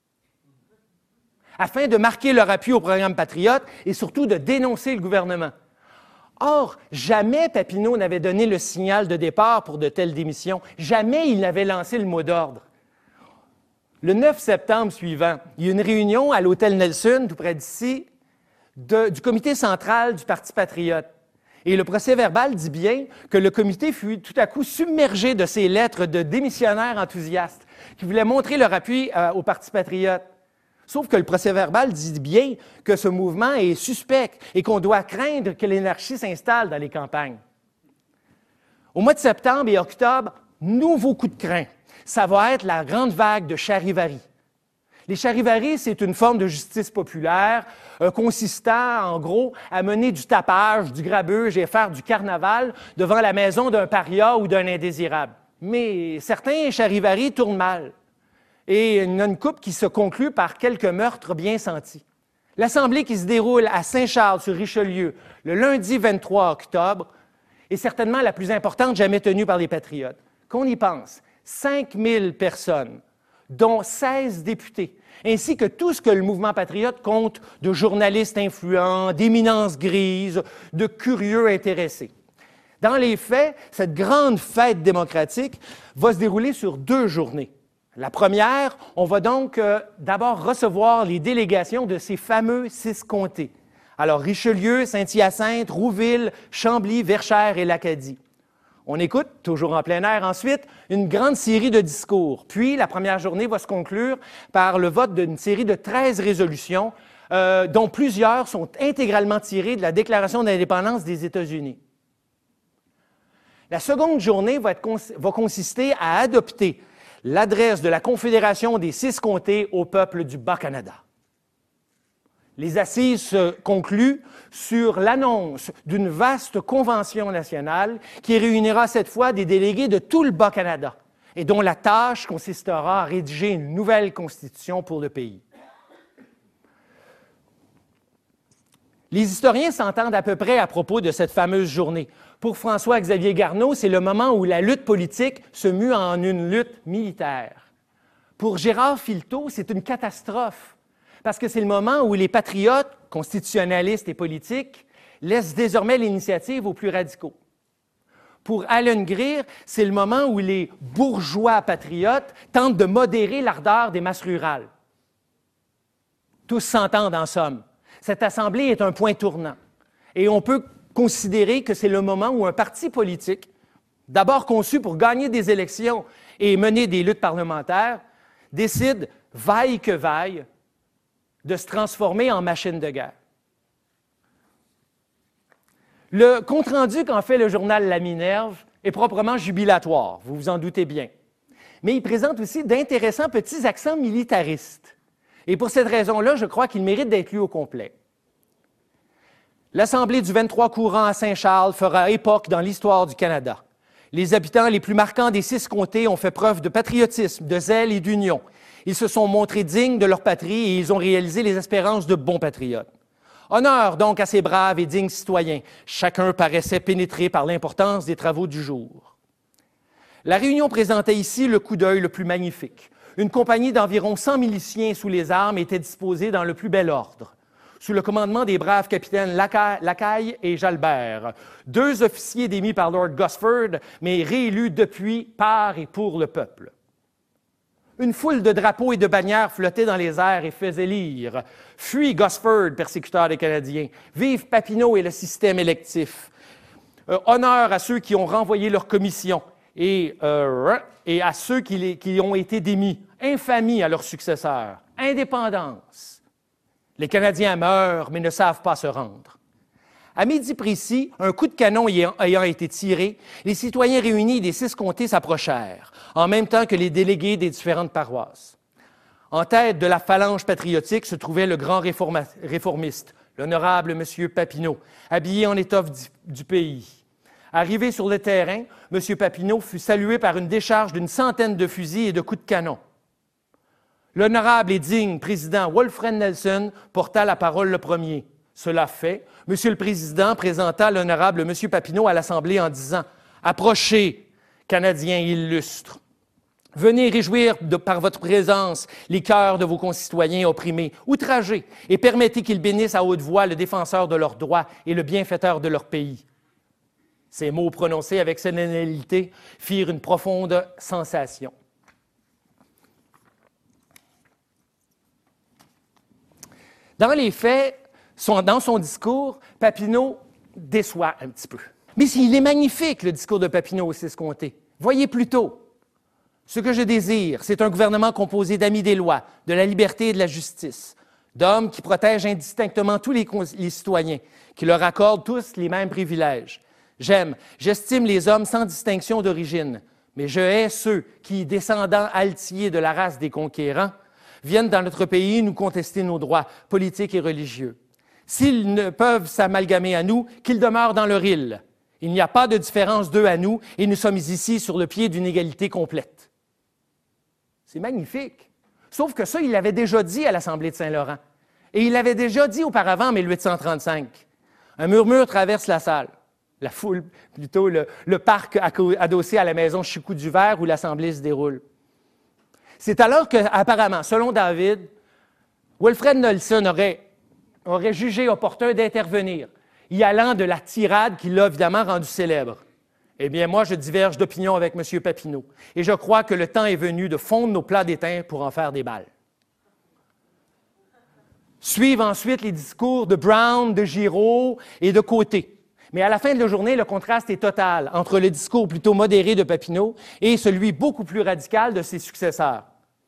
Afin de marquer leur appui au programme patriote et surtout de dénoncer le gouvernement. Or, jamais Papineau n'avait donné le signal de départ pour de telles démissions. Jamais il n'avait lancé le mot d'ordre. Le neuf septembre suivant, il y a une réunion à l'hôtel Nelson, tout près d'ici, de, du comité central du Parti patriote. Et le procès-verbal dit bien que le comité fut tout à coup submergé de ces lettres de démissionnaires enthousiastes qui voulaient montrer leur appui euh, au Parti patriote. Sauf que le procès-verbal dit bien que ce mouvement est suspect et qu'on doit craindre que l'anarchie s'installe dans les campagnes. Au mois de septembre et octobre, nouveau coup de crin. Ça va être la grande vague de charivari. Les charivaris, c'est une forme de justice populaire euh, consistant, en gros, à mener du tapage, du grabuge et faire du carnaval devant la maison d'un paria ou d'un indésirable. Mais certains charivaris tournent mal. Et il y en a une couple qui se conclut par quelques meurtres bien sentis. L'assemblée qui se déroule à Saint-Charles-sur-Richelieu le lundi vingt-trois octobre est certainement la plus importante jamais tenue par les patriotes. Qu'on y pense, cinq mille personnes, dont seize députés, ainsi que tout ce que le mouvement patriote compte de journalistes influents, d'éminences grises, de curieux intéressés. Dans les faits, cette grande fête démocratique va se dérouler sur deux journées. La première, on va donc euh, d'abord recevoir les délégations de ces fameux six comtés. Alors, Richelieu, Saint-Hyacinthe, Rouville, Chambly, Verchères et l'Acadie. On écoute, toujours en plein air ensuite, une grande série de discours. Puis, la première journée va se conclure par le vote d'une série de treize résolutions, euh, dont plusieurs sont intégralement tirées de la Déclaration d'indépendance des États-Unis. La seconde journée va, être cons- va consister à adopter l'adresse de la Confédération des six comtés au peuple du Bas-Canada. Les assises se concluent sur l'annonce d'une vaste convention nationale qui réunira cette fois des délégués de tout le Bas-Canada et dont la tâche consistera à rédiger une nouvelle constitution pour le pays. Les historiens s'entendent à peu près à propos de cette fameuse journée. Pour François-Xavier Garneau, c'est le moment où la lutte politique se mue en une lutte militaire. Pour Gérard Filteau, c'est une catastrophe, parce que c'est le moment où les patriotes, constitutionnalistes et politiques, laissent désormais l'initiative aux plus radicaux. Pour Allen Greer, c'est le moment où les bourgeois patriotes tentent de modérer l'ardeur des masses rurales. Tous s'entendent en somme. Cette assemblée est un point tournant. Et on peut considérer que c'est le moment où un parti politique, d'abord conçu pour gagner des élections et mener des luttes parlementaires, décide, vaille que vaille, de se transformer en machine de guerre. Le compte-rendu qu'en fait le journal La Minerve est proprement jubilatoire, vous vous en doutez bien. Mais il présente aussi d'intéressants petits accents militaristes. Et pour cette raison-là, je crois qu'il mérite d'être lu au complet. L'Assemblée du vingt-trois courant à Saint-Charles fera époque dans l'histoire du Canada. Les habitants les plus marquants des six comtés ont fait preuve de patriotisme, de zèle et d'union. Ils se sont montrés dignes de leur patrie et ils ont réalisé les espérances de bons patriotes. Honneur donc à ces braves et dignes citoyens. Chacun paraissait pénétré par l'importance des travaux du jour. La réunion présentait ici le coup d'œil le plus magnifique. Une compagnie d'environ cent miliciens sous les armes était disposée dans le plus bel ordre, sous le commandement des braves capitaines Lacaille et Jalbert, deux officiers démis par Lord Gosford, mais réélus depuis par et pour le peuple. Une foule de drapeaux et de bannières flottait dans les airs et faisait lire « Fuis Gosford, persécuteur des Canadiens! Vive Papineau et le système électif! Euh, honneur à ceux qui ont renvoyé leur commission et, euh, et à ceux qui, les, qui ont été démis! Infamie à leurs successeurs! Indépendance! Les Canadiens meurent, mais ne savent pas se rendre. » À midi précis, un coup de canon ayant, ayant été tiré, les citoyens réunis des six comtés s'approchèrent, en même temps que les délégués des différentes paroisses. En tête de la phalange patriotique se trouvait le grand réforma- réformiste, l'honorable M. Papineau, habillé en étoffe du, du pays. Arrivé sur le terrain, M. Papineau fut salué par une décharge d'une centaine de fusils et de coups de canon. L'honorable et digne président Wolfred Nelson porta la parole le premier. Cela fait, M. le Président présenta l'honorable M. Papineau à l'Assemblée en disant « Approchez, Canadiens illustres. Venez réjouir de, par votre présence les cœurs de vos concitoyens opprimés, outragés, et permettez qu'ils bénissent à haute voix le défenseur de leurs droits et le bienfaiteur de leur pays. » Ces mots prononcés avec solennité firent une profonde sensation. Dans les faits, son, dans son discours, Papineau déçoit un petit peu. Mais il est magnifique, le discours de Papineau aux six comtés. Voyez plutôt. Ce que je désire, c'est un gouvernement composé d'amis des lois, de la liberté et de la justice, d'hommes qui protègent indistinctement tous les, les citoyens, qui leur accordent tous les mêmes privilèges. J'aime, j'estime les hommes sans distinction d'origine, mais je hais ceux qui, descendants altiers de la race des conquérants, viennent dans notre pays nous contester nos droits politiques et religieux. S'ils ne peuvent s'amalgamer à nous, qu'ils demeurent dans leur île. Il n'y a pas de différence d'eux à nous et nous sommes ici sur le pied d'une égalité complète. C'est magnifique. Sauf que ça, il l'avait déjà dit à l'Assemblée de Saint-Laurent. Et il l'avait déjà dit auparavant en mille huit cent trente-cinq. Un murmure traverse la salle. La foule, plutôt le, le parc adossé à la maison Chicou-du-Vert où l'Assemblée se déroule. C'est alors que, apparemment, selon David, Wolfred Nelson aurait, aurait jugé opportun d'intervenir, y allant de la tirade qui l'a évidemment rendu célèbre. Eh bien, moi, je diverge d'opinion avec M. Papineau, et je crois que le temps est venu de fondre nos plats d'étain pour en faire des balles. Suivent ensuite les discours de Brown, de Giraud et de Côté. Mais à la fin de la journée, le contraste est total entre le discours plutôt modéré de Papineau et celui beaucoup plus radical de ses successeurs.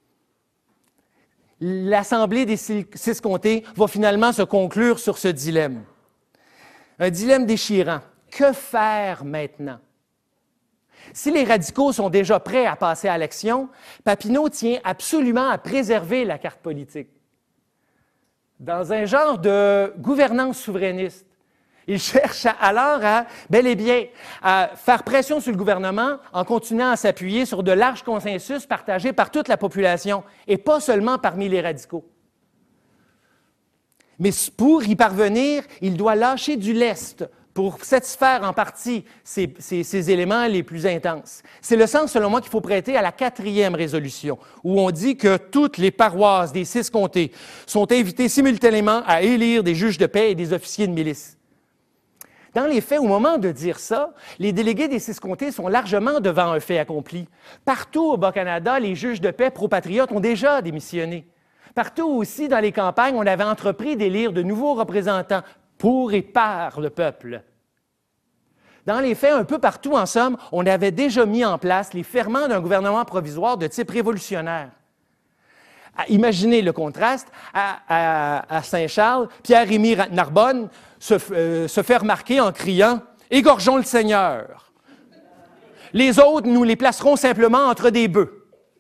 L'Assemblée des six comtés va finalement se conclure sur ce dilemme. Un dilemme déchirant. Que faire maintenant? Si les radicaux sont déjà prêts à passer à l'action, Papineau tient absolument à préserver la carte politique. Dans un genre de gouvernance souverainiste, il cherche alors à, bel et bien, à faire pression sur le gouvernement en continuant à s'appuyer sur de larges consensus partagés par toute la population et pas seulement parmi les radicaux. Mais pour y parvenir, il doit lâcher du lest pour satisfaire en partie ces, ces, ces éléments les plus intenses. C'est le sens, selon moi, qu'il faut prêter à la quatrième résolution, où on dit que toutes les paroisses des six comtés sont invitées simultanément à élire des juges de paix et des officiers de milice. Dans les faits, au moment de dire ça, les délégués des six comtés sont largement devant un fait accompli. Partout au Bas-Canada, les juges de paix pro-patriotes ont déjà démissionné. Partout aussi, dans les campagnes, on avait entrepris d'élire de nouveaux représentants pour et par le peuple. Dans les faits, un peu partout, en somme, on avait déjà mis en place les ferments d'un gouvernement provisoire de type révolutionnaire. Imaginez le contraste. À, à, à Saint-Charles, Pierre-Rémy Narbonne se, euh, se fait remarquer en criant « Égorgeons le Seigneur ». Les autres, nous les placerons simplement entre des bœufs.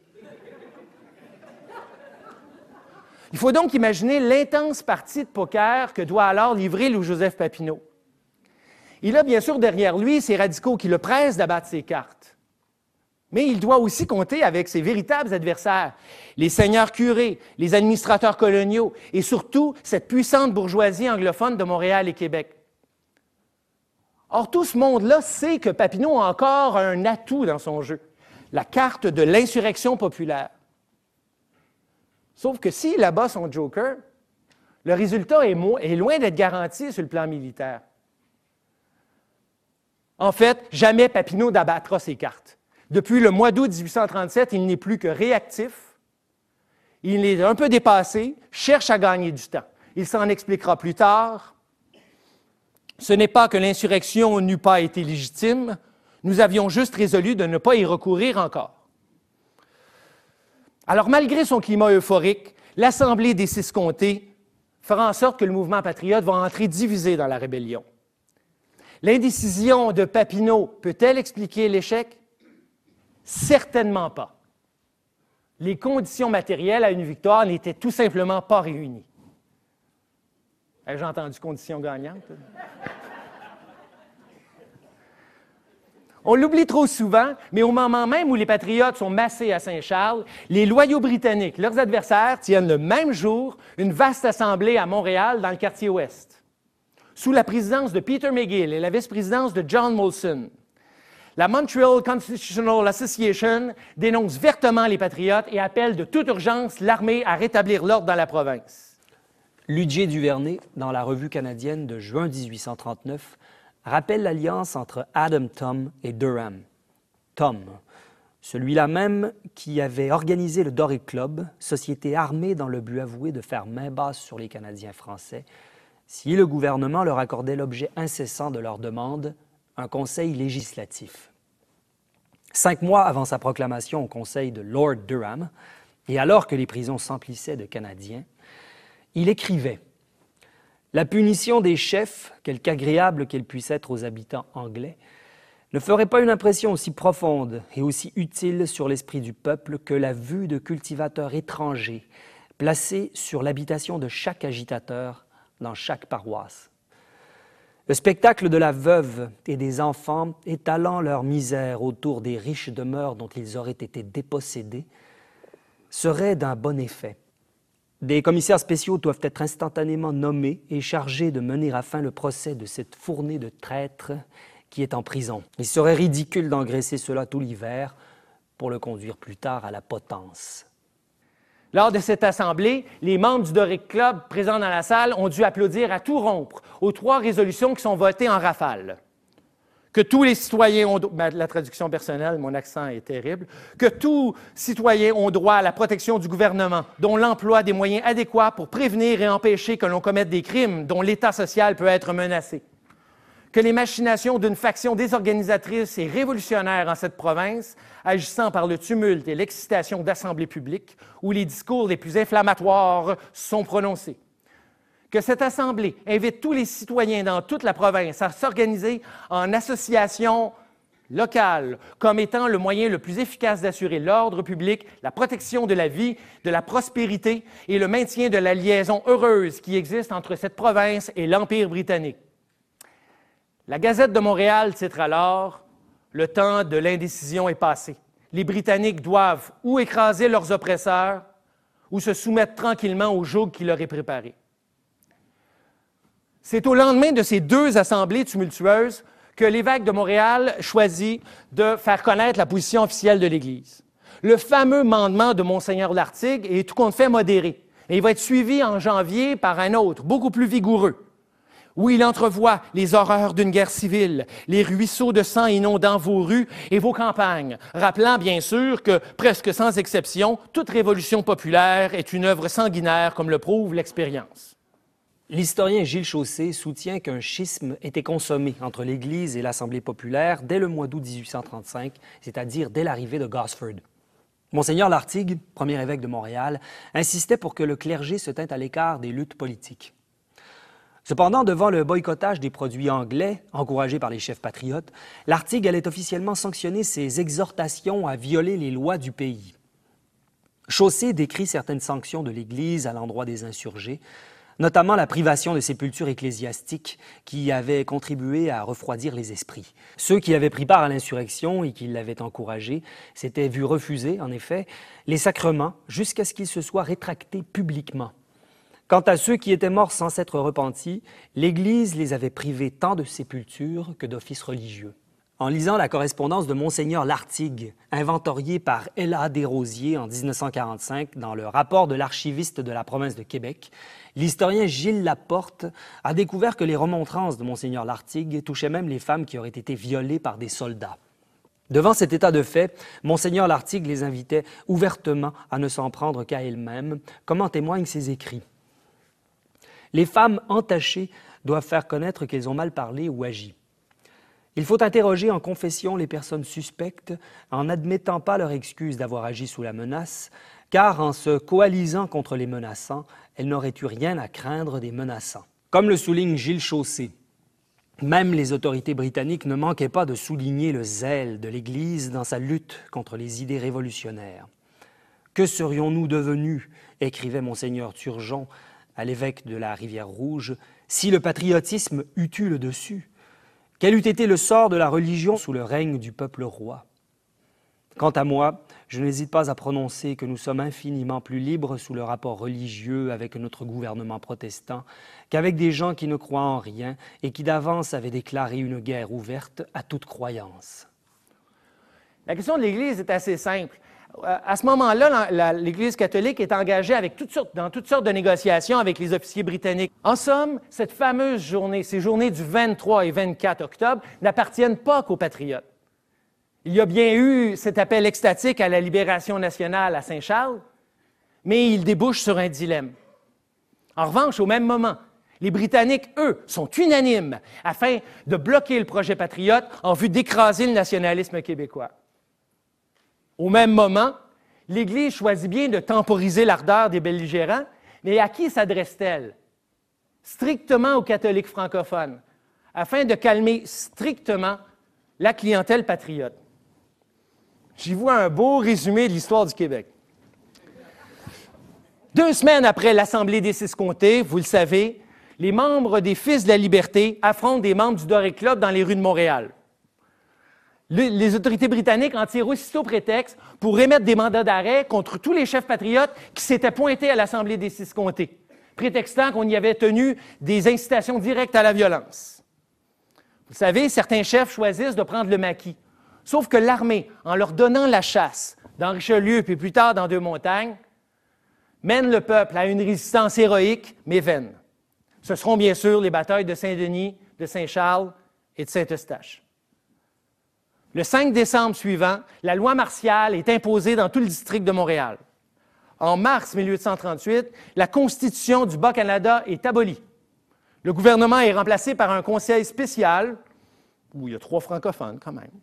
Il faut donc imaginer l'intense partie de poker que doit alors livrer Louis-Joseph Papineau. Il a bien sûr derrière lui ces radicaux qui le pressent d'abattre ses cartes. Mais il doit aussi compter avec ses véritables adversaires, les seigneurs curés, les administrateurs coloniaux et surtout cette puissante bourgeoisie anglophone de Montréal et Québec. Or, tout ce monde-là sait que Papineau a encore un atout dans son jeu, la carte de l'insurrection populaire. Sauf que s'il abat son joker, le résultat est, mo- est loin d'être garanti sur le plan militaire. En fait, jamais Papineau n'abattra ses cartes. Depuis le mois d'août dix-huit cent trente-sept, il n'est plus que réactif, il est un peu dépassé, cherche à gagner du temps. Il s'en expliquera plus tard. Ce n'est pas que l'insurrection n'eût pas été légitime, nous avions juste résolu de ne pas y recourir encore. Alors, malgré son climat euphorique, l'Assemblée des six comtés fera en sorte que le mouvement patriote va entrer divisé dans la rébellion. L'indécision de Papineau peut-elle expliquer l'échec? Certainement pas. Les conditions matérielles à une victoire n'étaient tout simplement pas réunies. Ai-je entendu conditions gagnantes? On l'oublie trop souvent, mais au moment même où les Patriotes sont massés à Saint-Charles, les loyaux britanniques, leurs adversaires, tiennent le même jour une vaste assemblée à Montréal, dans le quartier ouest. Sous la présidence de Peter McGill et la vice-présidence de John Molson, la Montreal Constitutional Association dénonce vertement les Patriotes et appelle de toute urgence l'armée à rétablir l'ordre dans la province. Ludger Duvernay, dans la Revue canadienne de juin mille huit cent trente-neuf, rappelle l'alliance entre Adam Thom et Durham. Thom, celui-là même qui avait organisé le Doric Club, société armée dans le but avoué de faire main basse sur les Canadiens français, si le gouvernement leur accordait l'objet incessant de leur demande, un conseil législatif. Cinq mois avant sa proclamation au conseil de Lord Durham, et alors que les prisons s'emplissaient de Canadiens, il écrivait « La punition des chefs, quelque agréable qu'elle puisse être aux habitants anglais, ne ferait pas une impression aussi profonde et aussi utile sur l'esprit du peuple que la vue de cultivateurs étrangers placés sur l'habitation de chaque agitateur dans chaque paroisse. Le spectacle de la veuve et des enfants étalant leur misère autour des riches demeures dont ils auraient été dépossédés serait d'un bon effet. Des commissaires spéciaux doivent être instantanément nommés et chargés de mener à fin le procès de cette fournée de traîtres qui est en prison. Il serait ridicule d'engraisser cela tout l'hiver pour le conduire plus tard à la potence. » Lors de cette assemblée, les membres du Doric Club présents dans la salle ont dû applaudir à tout rompre aux trois résolutions qui sont votées en rafale. Que tous les citoyens ont... Ben, la traduction personnelle, mon accent est terrible. Que tous citoyens ont droit à la protection du gouvernement, dont l'emploi des moyens adéquats pour prévenir et empêcher que l'on commette des crimes dont l'état social peut être menacé. Que les machinations d'une faction désorganisatrice et révolutionnaire en cette province, agissant par le tumulte et l'excitation d'assemblées publiques, où les discours les plus inflammatoires sont prononcés. Que cette assemblée invite tous les citoyens dans toute la province à s'organiser en associations locales comme étant le moyen le plus efficace d'assurer l'ordre public, la protection de la vie, de la prospérité et le maintien de la liaison heureuse qui existe entre cette province et l'Empire britannique. La Gazette de Montréal titre alors « Le temps de l'indécision est passé. Les Britanniques doivent ou écraser leurs oppresseurs ou se soumettre tranquillement au joug qui leur est préparé. » C'est au lendemain de ces deux assemblées tumultueuses que l'évêque de Montréal choisit de faire connaître la position officielle de l'Église. Le fameux mandement de Monseigneur Lartigue est tout compte fait modéré. Et il va être suivi en janvier par un autre, beaucoup plus vigoureux, où il entrevoit les horreurs d'une guerre civile, les ruisseaux de sang inondant vos rues et vos campagnes, rappelant bien sûr que, presque sans exception, toute révolution populaire est une œuvre sanguinaire comme le prouve l'expérience. L'historien Gilles Chaussé soutient qu'un schisme était consommé entre l'Église et l'Assemblée populaire dès le mois d'août mille huit cent trente-cinq, c'est-à-dire dès l'arrivée de Gosford. Monseigneur Lartigue, premier évêque de Montréal, insistait pour que le clergé se tînt à l'écart des luttes politiques. Cependant, devant le boycottage des produits anglais, encouragé par les chefs patriotes, Lartigue allait officiellement sanctionner ses exhortations à violer les lois du pays. Chaussé décrit certaines sanctions de l'Église à l'endroit des insurgés, notamment la privation de sépultures ecclésiastiques qui avaient contribué à refroidir les esprits. Ceux qui avaient pris part à l'insurrection et qui l'avaient encouragé s'étaient vus refuser, en effet, les sacrements jusqu'à ce qu'ils se soient rétractés publiquement. Quant à ceux qui étaient morts sans s'être repentis, l'Église les avait privés tant de sépultures que d'offices religieux. En lisant la correspondance de Monseigneur Lartigue, inventoriée par L A Desrosiers en dix-neuf cent quarante-cinq dans le rapport de l'archiviste de la province de Québec, l'historien Gilles Laporte a découvert que les remontrances de Monseigneur Lartigue touchaient même les femmes qui auraient été violées par des soldats. Devant cet état de fait, Monseigneur Lartigue les invitait ouvertement à ne s'en prendre qu'à elles-mêmes, comme en témoignent ses écrits. Les femmes entachées doivent faire connaître qu'elles ont mal parlé ou agi. Il faut interroger en confession les personnes suspectes en n'admettant pas leur excuse d'avoir agi sous la menace, car en se coalisant contre les menaçants, elles n'auraient eu rien à craindre des menaçants. Comme le souligne Gilles Chaussé, Même les autorités britanniques ne manquaient pas de souligner le zèle de l'Église dans sa lutte contre les idées révolutionnaires. « Que serions-nous devenus » écrivait Monseigneur Turgeon à l'évêque de la Rivière-Rouge, « si le patriotisme eût eu le dessus? Quel eût été le sort de la religion sous le règne du peuple roi? » Quant à moi, je n'hésite pas à prononcer que nous sommes infiniment plus libres sous le rapport religieux avec notre gouvernement protestant qu'avec des gens qui ne croient en rien et qui d'avance avaient déclaré une guerre ouverte à toute croyance. La question de l'Église est assez simple. À ce moment-là, l'Église catholique est engagée avec toutes sortes, dans toutes sortes de négociations avec les officiers britanniques. En somme, cette fameuse journée, ces journées du vingt-trois et vingt-quatre octobre, n'appartiennent pas qu'aux patriotes. Il y a bien eu cet appel extatique à la libération nationale à Saint-Charles, mais il débouche sur un dilemme. En revanche, au même moment, les Britanniques, eux, sont unanimes afin de bloquer le projet patriote en vue d'écraser le nationalisme québécois. Au même moment, l'Église choisit bien de temporiser l'ardeur des belligérants, mais à qui s'adresse-t-elle? Strictement aux catholiques francophones, afin de calmer strictement la clientèle patriote. J'y vois un beau résumé de l'histoire du Québec. Deux semaines après l'Assemblée des Six Comtés, vous le savez, les membres des Fils de la Liberté affrontent des membres du Doré Club dans les rues de Montréal. Le, les autorités britanniques en tirent aussitôt prétexte pour émettre des mandats d'arrêt contre tous les chefs patriotes qui s'étaient pointés à l'Assemblée des Six Comtés, prétextant qu'on y avait tenu des incitations directes à la violence. Vous savez, certains chefs choisissent de prendre le maquis. Sauf que l'armée, en leur donnant la chasse dans Richelieu puis plus tard dans Deux-Montagnes, mène le peuple à une résistance héroïque mais vaine. Ce seront bien sûr les batailles de Saint-Denis, de Saint-Charles et de Saint-Eustache. Le cinq décembre suivant, la loi martiale est imposée dans tout le district de Montréal. En mars mille huit cent trente-huit, la Constitution du Bas-Canada est abolie. Le gouvernement est remplacé par un conseil spécial, où il y a trois francophones quand même,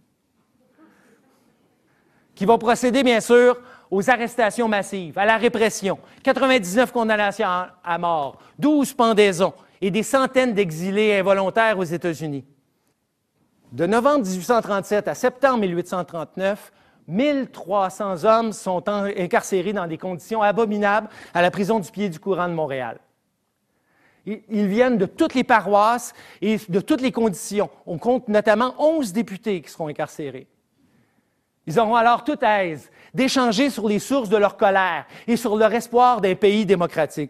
qui va procéder, bien sûr, aux arrestations massives, à la répression, quatre-vingt-dix-neuf condamnations à mort, douze pendaisons et des centaines d'exilés involontaires aux États-Unis. De novembre mille huit cent trente-sept à septembre mille huit cent trente-neuf, mille trois cents hommes sont incarcérés dans des conditions abominables à la prison du Pied-du-Courant de Montréal. Ils viennent de toutes les paroisses et de toutes les conditions. On compte notamment onze députés qui seront incarcérés. Ils auront alors toute aise d'échanger sur les sources de leur colère et sur leur espoir d'un pays démocratique.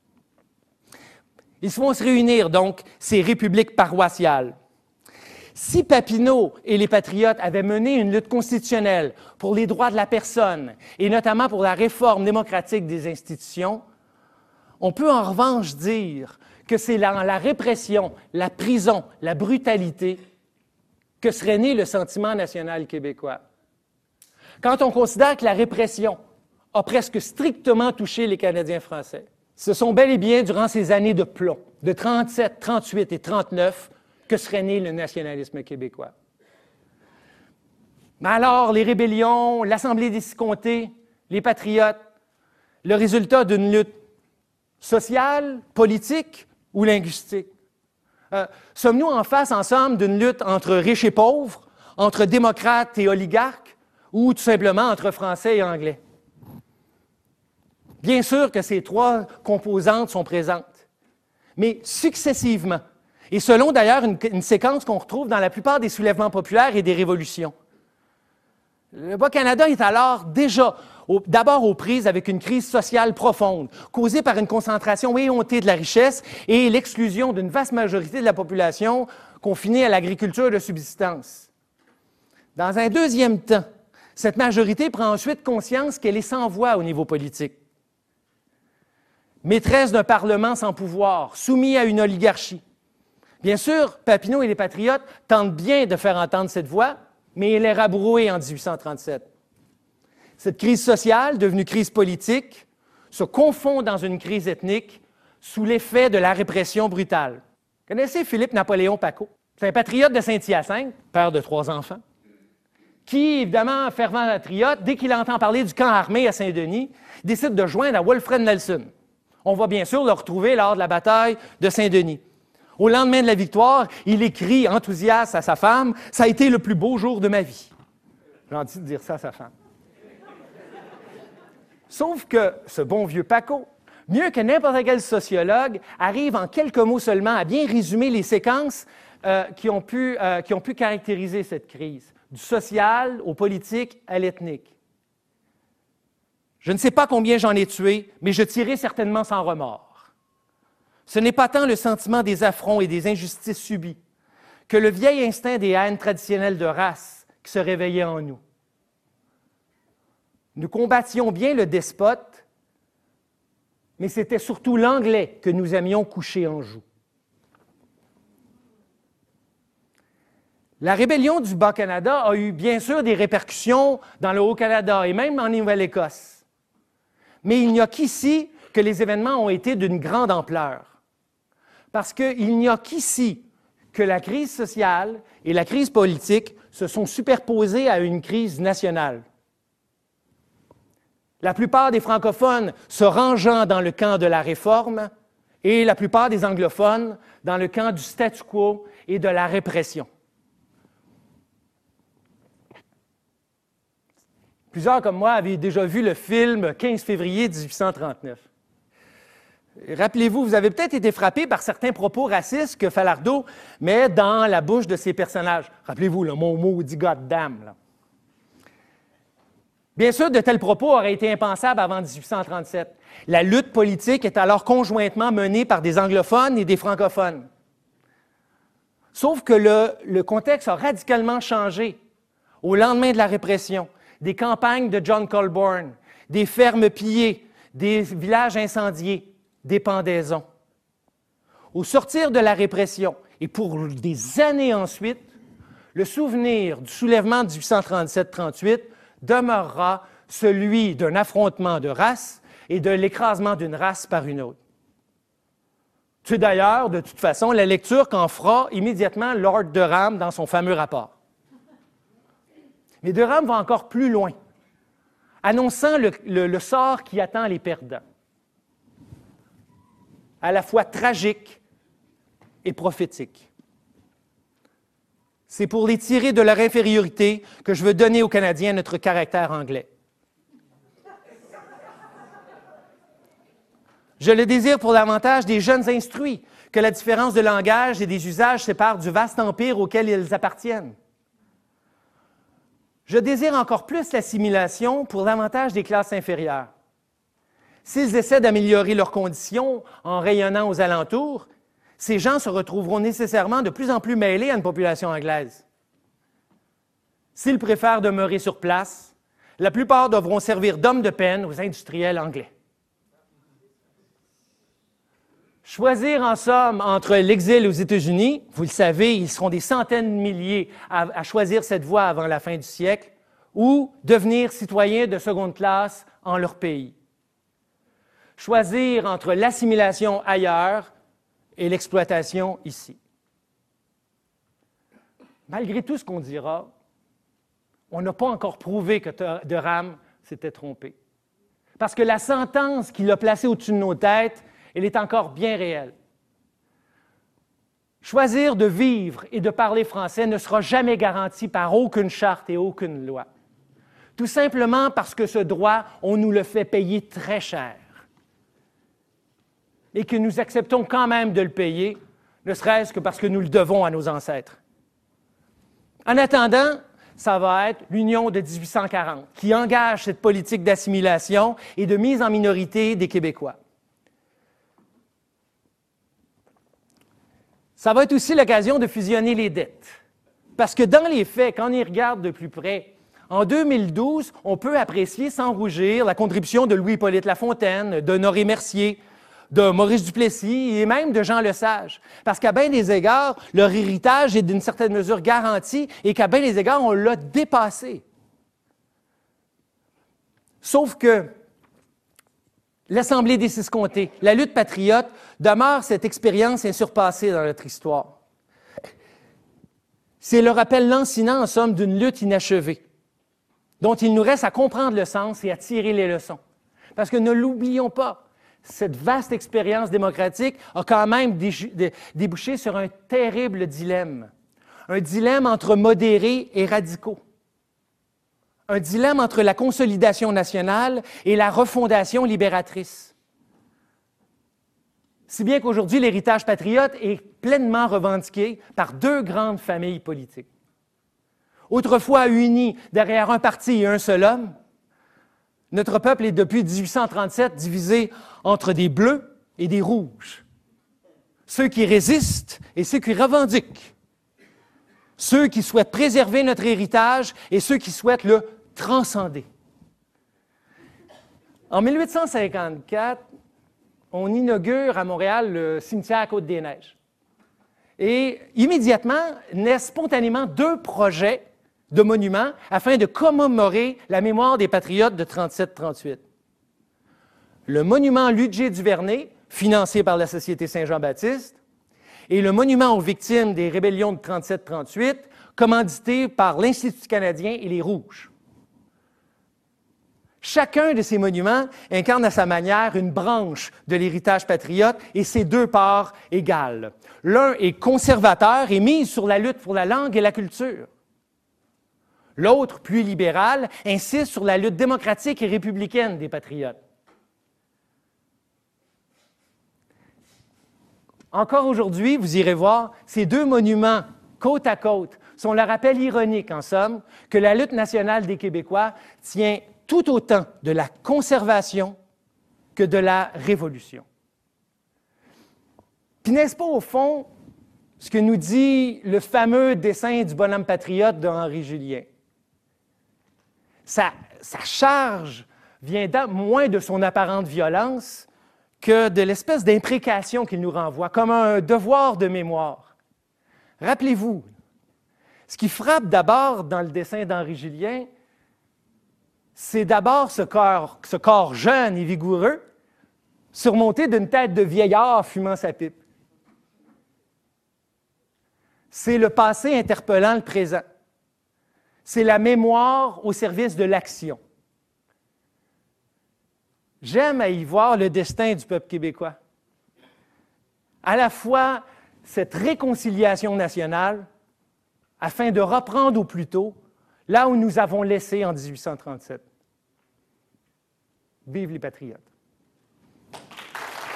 Ils vont se réunir, donc, ces républiques paroissiales. Si Papineau et les Patriotes avaient mené une lutte constitutionnelle pour les droits de la personne et notamment pour la réforme démocratique des institutions, on peut en revanche dire que c'est dans la répression, la prison, la brutalité que serait né le sentiment national québécois. Quand on considère que la répression a presque strictement touché les Canadiens français, ce sont bel et bien durant ces années de plomb, de trente-sept, trente-huit et trente-neuf, que serait né le nationalisme québécois. Mais alors, les rébellions, l'Assemblée des Six Comtés, les Patriotes, le résultat d'une lutte sociale, politique ou linguistique? Euh, sommes-nous en face, en somme, d'une lutte entre riches et pauvres, entre démocrates et oligarques, ou tout simplement entre Français et Anglais? Bien sûr que ces trois composantes sont présentes, mais successivement, et selon d'ailleurs une, une séquence qu'on retrouve dans la plupart des soulèvements populaires et des révolutions. Le Bas-Canada est alors déjà au, d'abord aux prises avec une crise sociale profonde, causée par une concentration éhontée de la richesse et l'exclusion d'une vaste majorité de la population confinée à l'agriculture de subsistance. Dans un deuxième temps, cette majorité prend ensuite conscience qu'elle est sans voix au niveau politique. Maîtresse d'un Parlement sans pouvoir, soumis à une oligarchie. Bien sûr, Papineau et les Patriotes tentent bien de faire entendre cette voix, mais elle est rabrouée en dix-huit cent trente-sept. Cette crise sociale, devenue crise politique, se confond dans une crise ethnique sous l'effet de la répression brutale. Connaissez Philippe Napoléon Paquot? C'est un patriote de Saint-Hyacinthe, père de trois enfants, qui, évidemment, fervent patriote, dès qu'il entend parler du camp armé à Saint-Denis, décide de joindre à Wilfred Nelson. On va bien sûr le retrouver lors de la bataille de Saint-Denis. Au lendemain de la victoire, il écrit enthousiaste à sa femme « Ça a été le plus beau jour de ma vie. » Gentil de dire ça à sa femme. Sauf que ce bon vieux Paco, mieux que n'importe quel sociologue, arrive en quelques mots seulement à bien résumer les séquences euh, qui, ont pu, euh, qui ont pu caractériser cette crise, du social au politique à l'ethnique. Je ne sais pas combien j'en ai tué, mais je tirais certainement sans remords. Ce n'est pas tant le sentiment des affronts et des injustices subies que le vieil instinct des haines traditionnelles de race qui se réveillait en nous. Nous combattions bien le despote, mais c'était surtout l'anglais que nous aimions coucher en joue. La rébellion du Bas-Canada a eu bien sûr des répercussions dans le Haut-Canada et même en Nouvelle-Écosse. Mais il n'y a qu'ici que les événements ont été d'une grande ampleur. Parce qu'il n'y a qu'ici que la crise sociale et la crise politique se sont superposées à une crise nationale. La plupart des francophones se rangeant dans le camp de la réforme et la plupart des anglophones dans le camp du statu quo et de la répression. Plusieurs comme moi avaient déjà vu le film quinze février mille huit cent trente-neuf. Rappelez-vous, vous avez peut-être été frappé par certains propos racistes que Falardeau met dans la bouche de ses personnages. Rappelez-vous, le mon maudit goddamn, là. Bien sûr, de tels propos auraient été impensables avant mille huit cent trente-sept. La lutte politique est alors conjointement menée par des anglophones et des francophones. Sauf que le, le contexte a radicalement changé au lendemain de la répression, des campagnes de John Colborne, des fermes pillées, des villages incendiés, des pendaisons. Au sortir de la répression, et pour des années ensuite, le souvenir du soulèvement de mille huit cent trente-sept trente-huit demeurera celui d'un affrontement de races et de l'écrasement d'une race par une autre. C'est d'ailleurs, de toute façon, la lecture qu'en fera immédiatement Lord Durham dans son fameux rapport. Mais Durham va encore plus loin, annonçant le, le, le sort qui attend les perdants, à la fois tragique et prophétique. C'est pour les tirer de leur infériorité que je veux donner aux Canadiens notre caractère anglais. Je le désire pour l'avantage des jeunes instruits, que la différence de langage et des usages sépare du vaste empire auquel ils appartiennent. Je désire encore plus l'assimilation pour l'avantage des classes inférieures. S'ils essaient d'améliorer leurs conditions en rayonnant aux alentours, ces gens se retrouveront nécessairement de plus en plus mêlés à une population anglaise. S'ils préfèrent demeurer sur place, la plupart devront servir d'hommes de peine aux industriels anglais. Choisir en somme entre l'exil aux États-Unis, vous le savez, ils seront des centaines de milliers à, à choisir cette voie avant la fin du siècle, ou devenir citoyens de seconde classe en leur pays. Choisir entre l'assimilation ailleurs et l'exploitation ici. Malgré tout ce qu'on dira, on n'a pas encore prouvé que Durham s'était trompé. Parce que la sentence qu'il a placée au-dessus de nos têtes, elle est encore bien réelle. Choisir de vivre et de parler français ne sera jamais garanti par aucune charte et aucune loi. Tout simplement parce que ce droit, on nous le fait payer très cher. Et que nous acceptons quand même de le payer, ne serait-ce que parce que nous le devons à nos ancêtres. En attendant, ça va être l'Union de mille huit cent quarante qui engage cette politique d'assimilation et de mise en minorité des Québécois. Ça va être aussi l'occasion de fusionner les dettes. Parce que dans les faits, quand on y regarde de plus près, en deux mille douze, on peut apprécier sans rougir la contribution de Louis-Hippolyte Lafontaine, d'Honoré Mercier, de Maurice Duplessis et même de Jean Lesage. Parce qu'à bien des égards, leur héritage est d'une certaine mesure garanti et qu'à bien des égards, on l'a dépassé. Sauf que l'Assemblée des six comtés, la lutte patriote, demeure cette expérience insurpassée dans notre histoire. C'est le rappel lancinant, en somme, d'une lutte inachevée, dont il nous reste à comprendre le sens et à tirer les leçons. Parce que ne l'oublions pas, cette vaste expérience démocratique a quand même débouché sur un terrible dilemme. Un dilemme entre modérés et radicaux. Un dilemme entre la consolidation nationale et la refondation libératrice. Si bien qu'aujourd'hui, l'héritage patriote est pleinement revendiqué par deux grandes familles politiques. Autrefois unis derrière un parti et un seul homme, notre peuple est depuis dix-huit cent trente-sept divisé entre des bleus et des rouges. Ceux qui résistent et ceux qui revendiquent. Ceux qui souhaitent préserver notre héritage et ceux qui souhaitent le transcender. En mille huit cent cinquante-quatre, on inaugure à Montréal le cimetière Côte-des-Neiges. Et immédiatement naissent spontanément deux projets de monuments afin de commémorer la mémoire des patriotes de trente-sept trente-huit. Le monument Ludger-Duvernay, financé par la Société Saint-Jean-Baptiste, et le monument aux victimes des rébellions de trente-sept trente-huit, commandité par l'Institut canadien et les Rouges. Chacun de ces monuments incarne à sa manière une branche de l'héritage patriote et ses deux parts égales. L'un est conservateur et mise sur la lutte pour la langue et la culture. L'autre, plus libéral, insiste sur la lutte démocratique et républicaine des patriotes. Encore aujourd'hui, vous irez voir, ces deux monuments, côte à côte, sont le rappel ironique, en somme, que la lutte nationale des Québécois tient tout autant de la conservation que de la révolution. Puis n'est-ce pas, au fond, ce que nous dit le fameux dessin du bonhomme patriote d'Henri Julien? Sa, sa charge vient moins de son apparente violence que de l'espèce d'imprécation qu'il nous renvoie, comme un devoir de mémoire. Rappelez-vous, ce qui frappe d'abord dans le dessin d'Henri Julien, c'est d'abord ce corps, ce corps jeune et vigoureux, surmonté d'une tête de vieillard fumant sa pipe. C'est le passé interpellant le présent. C'est la mémoire au service de l'action. J'aime à y voir le destin du peuple québécois. À la fois cette réconciliation nationale, afin de reprendre au plus tôt là où nous avons laissé en dix-huit cent trente-sept. Vive les patriotes!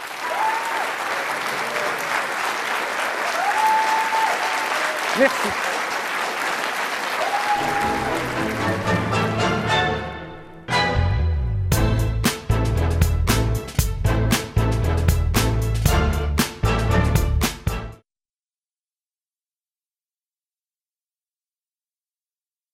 Merci.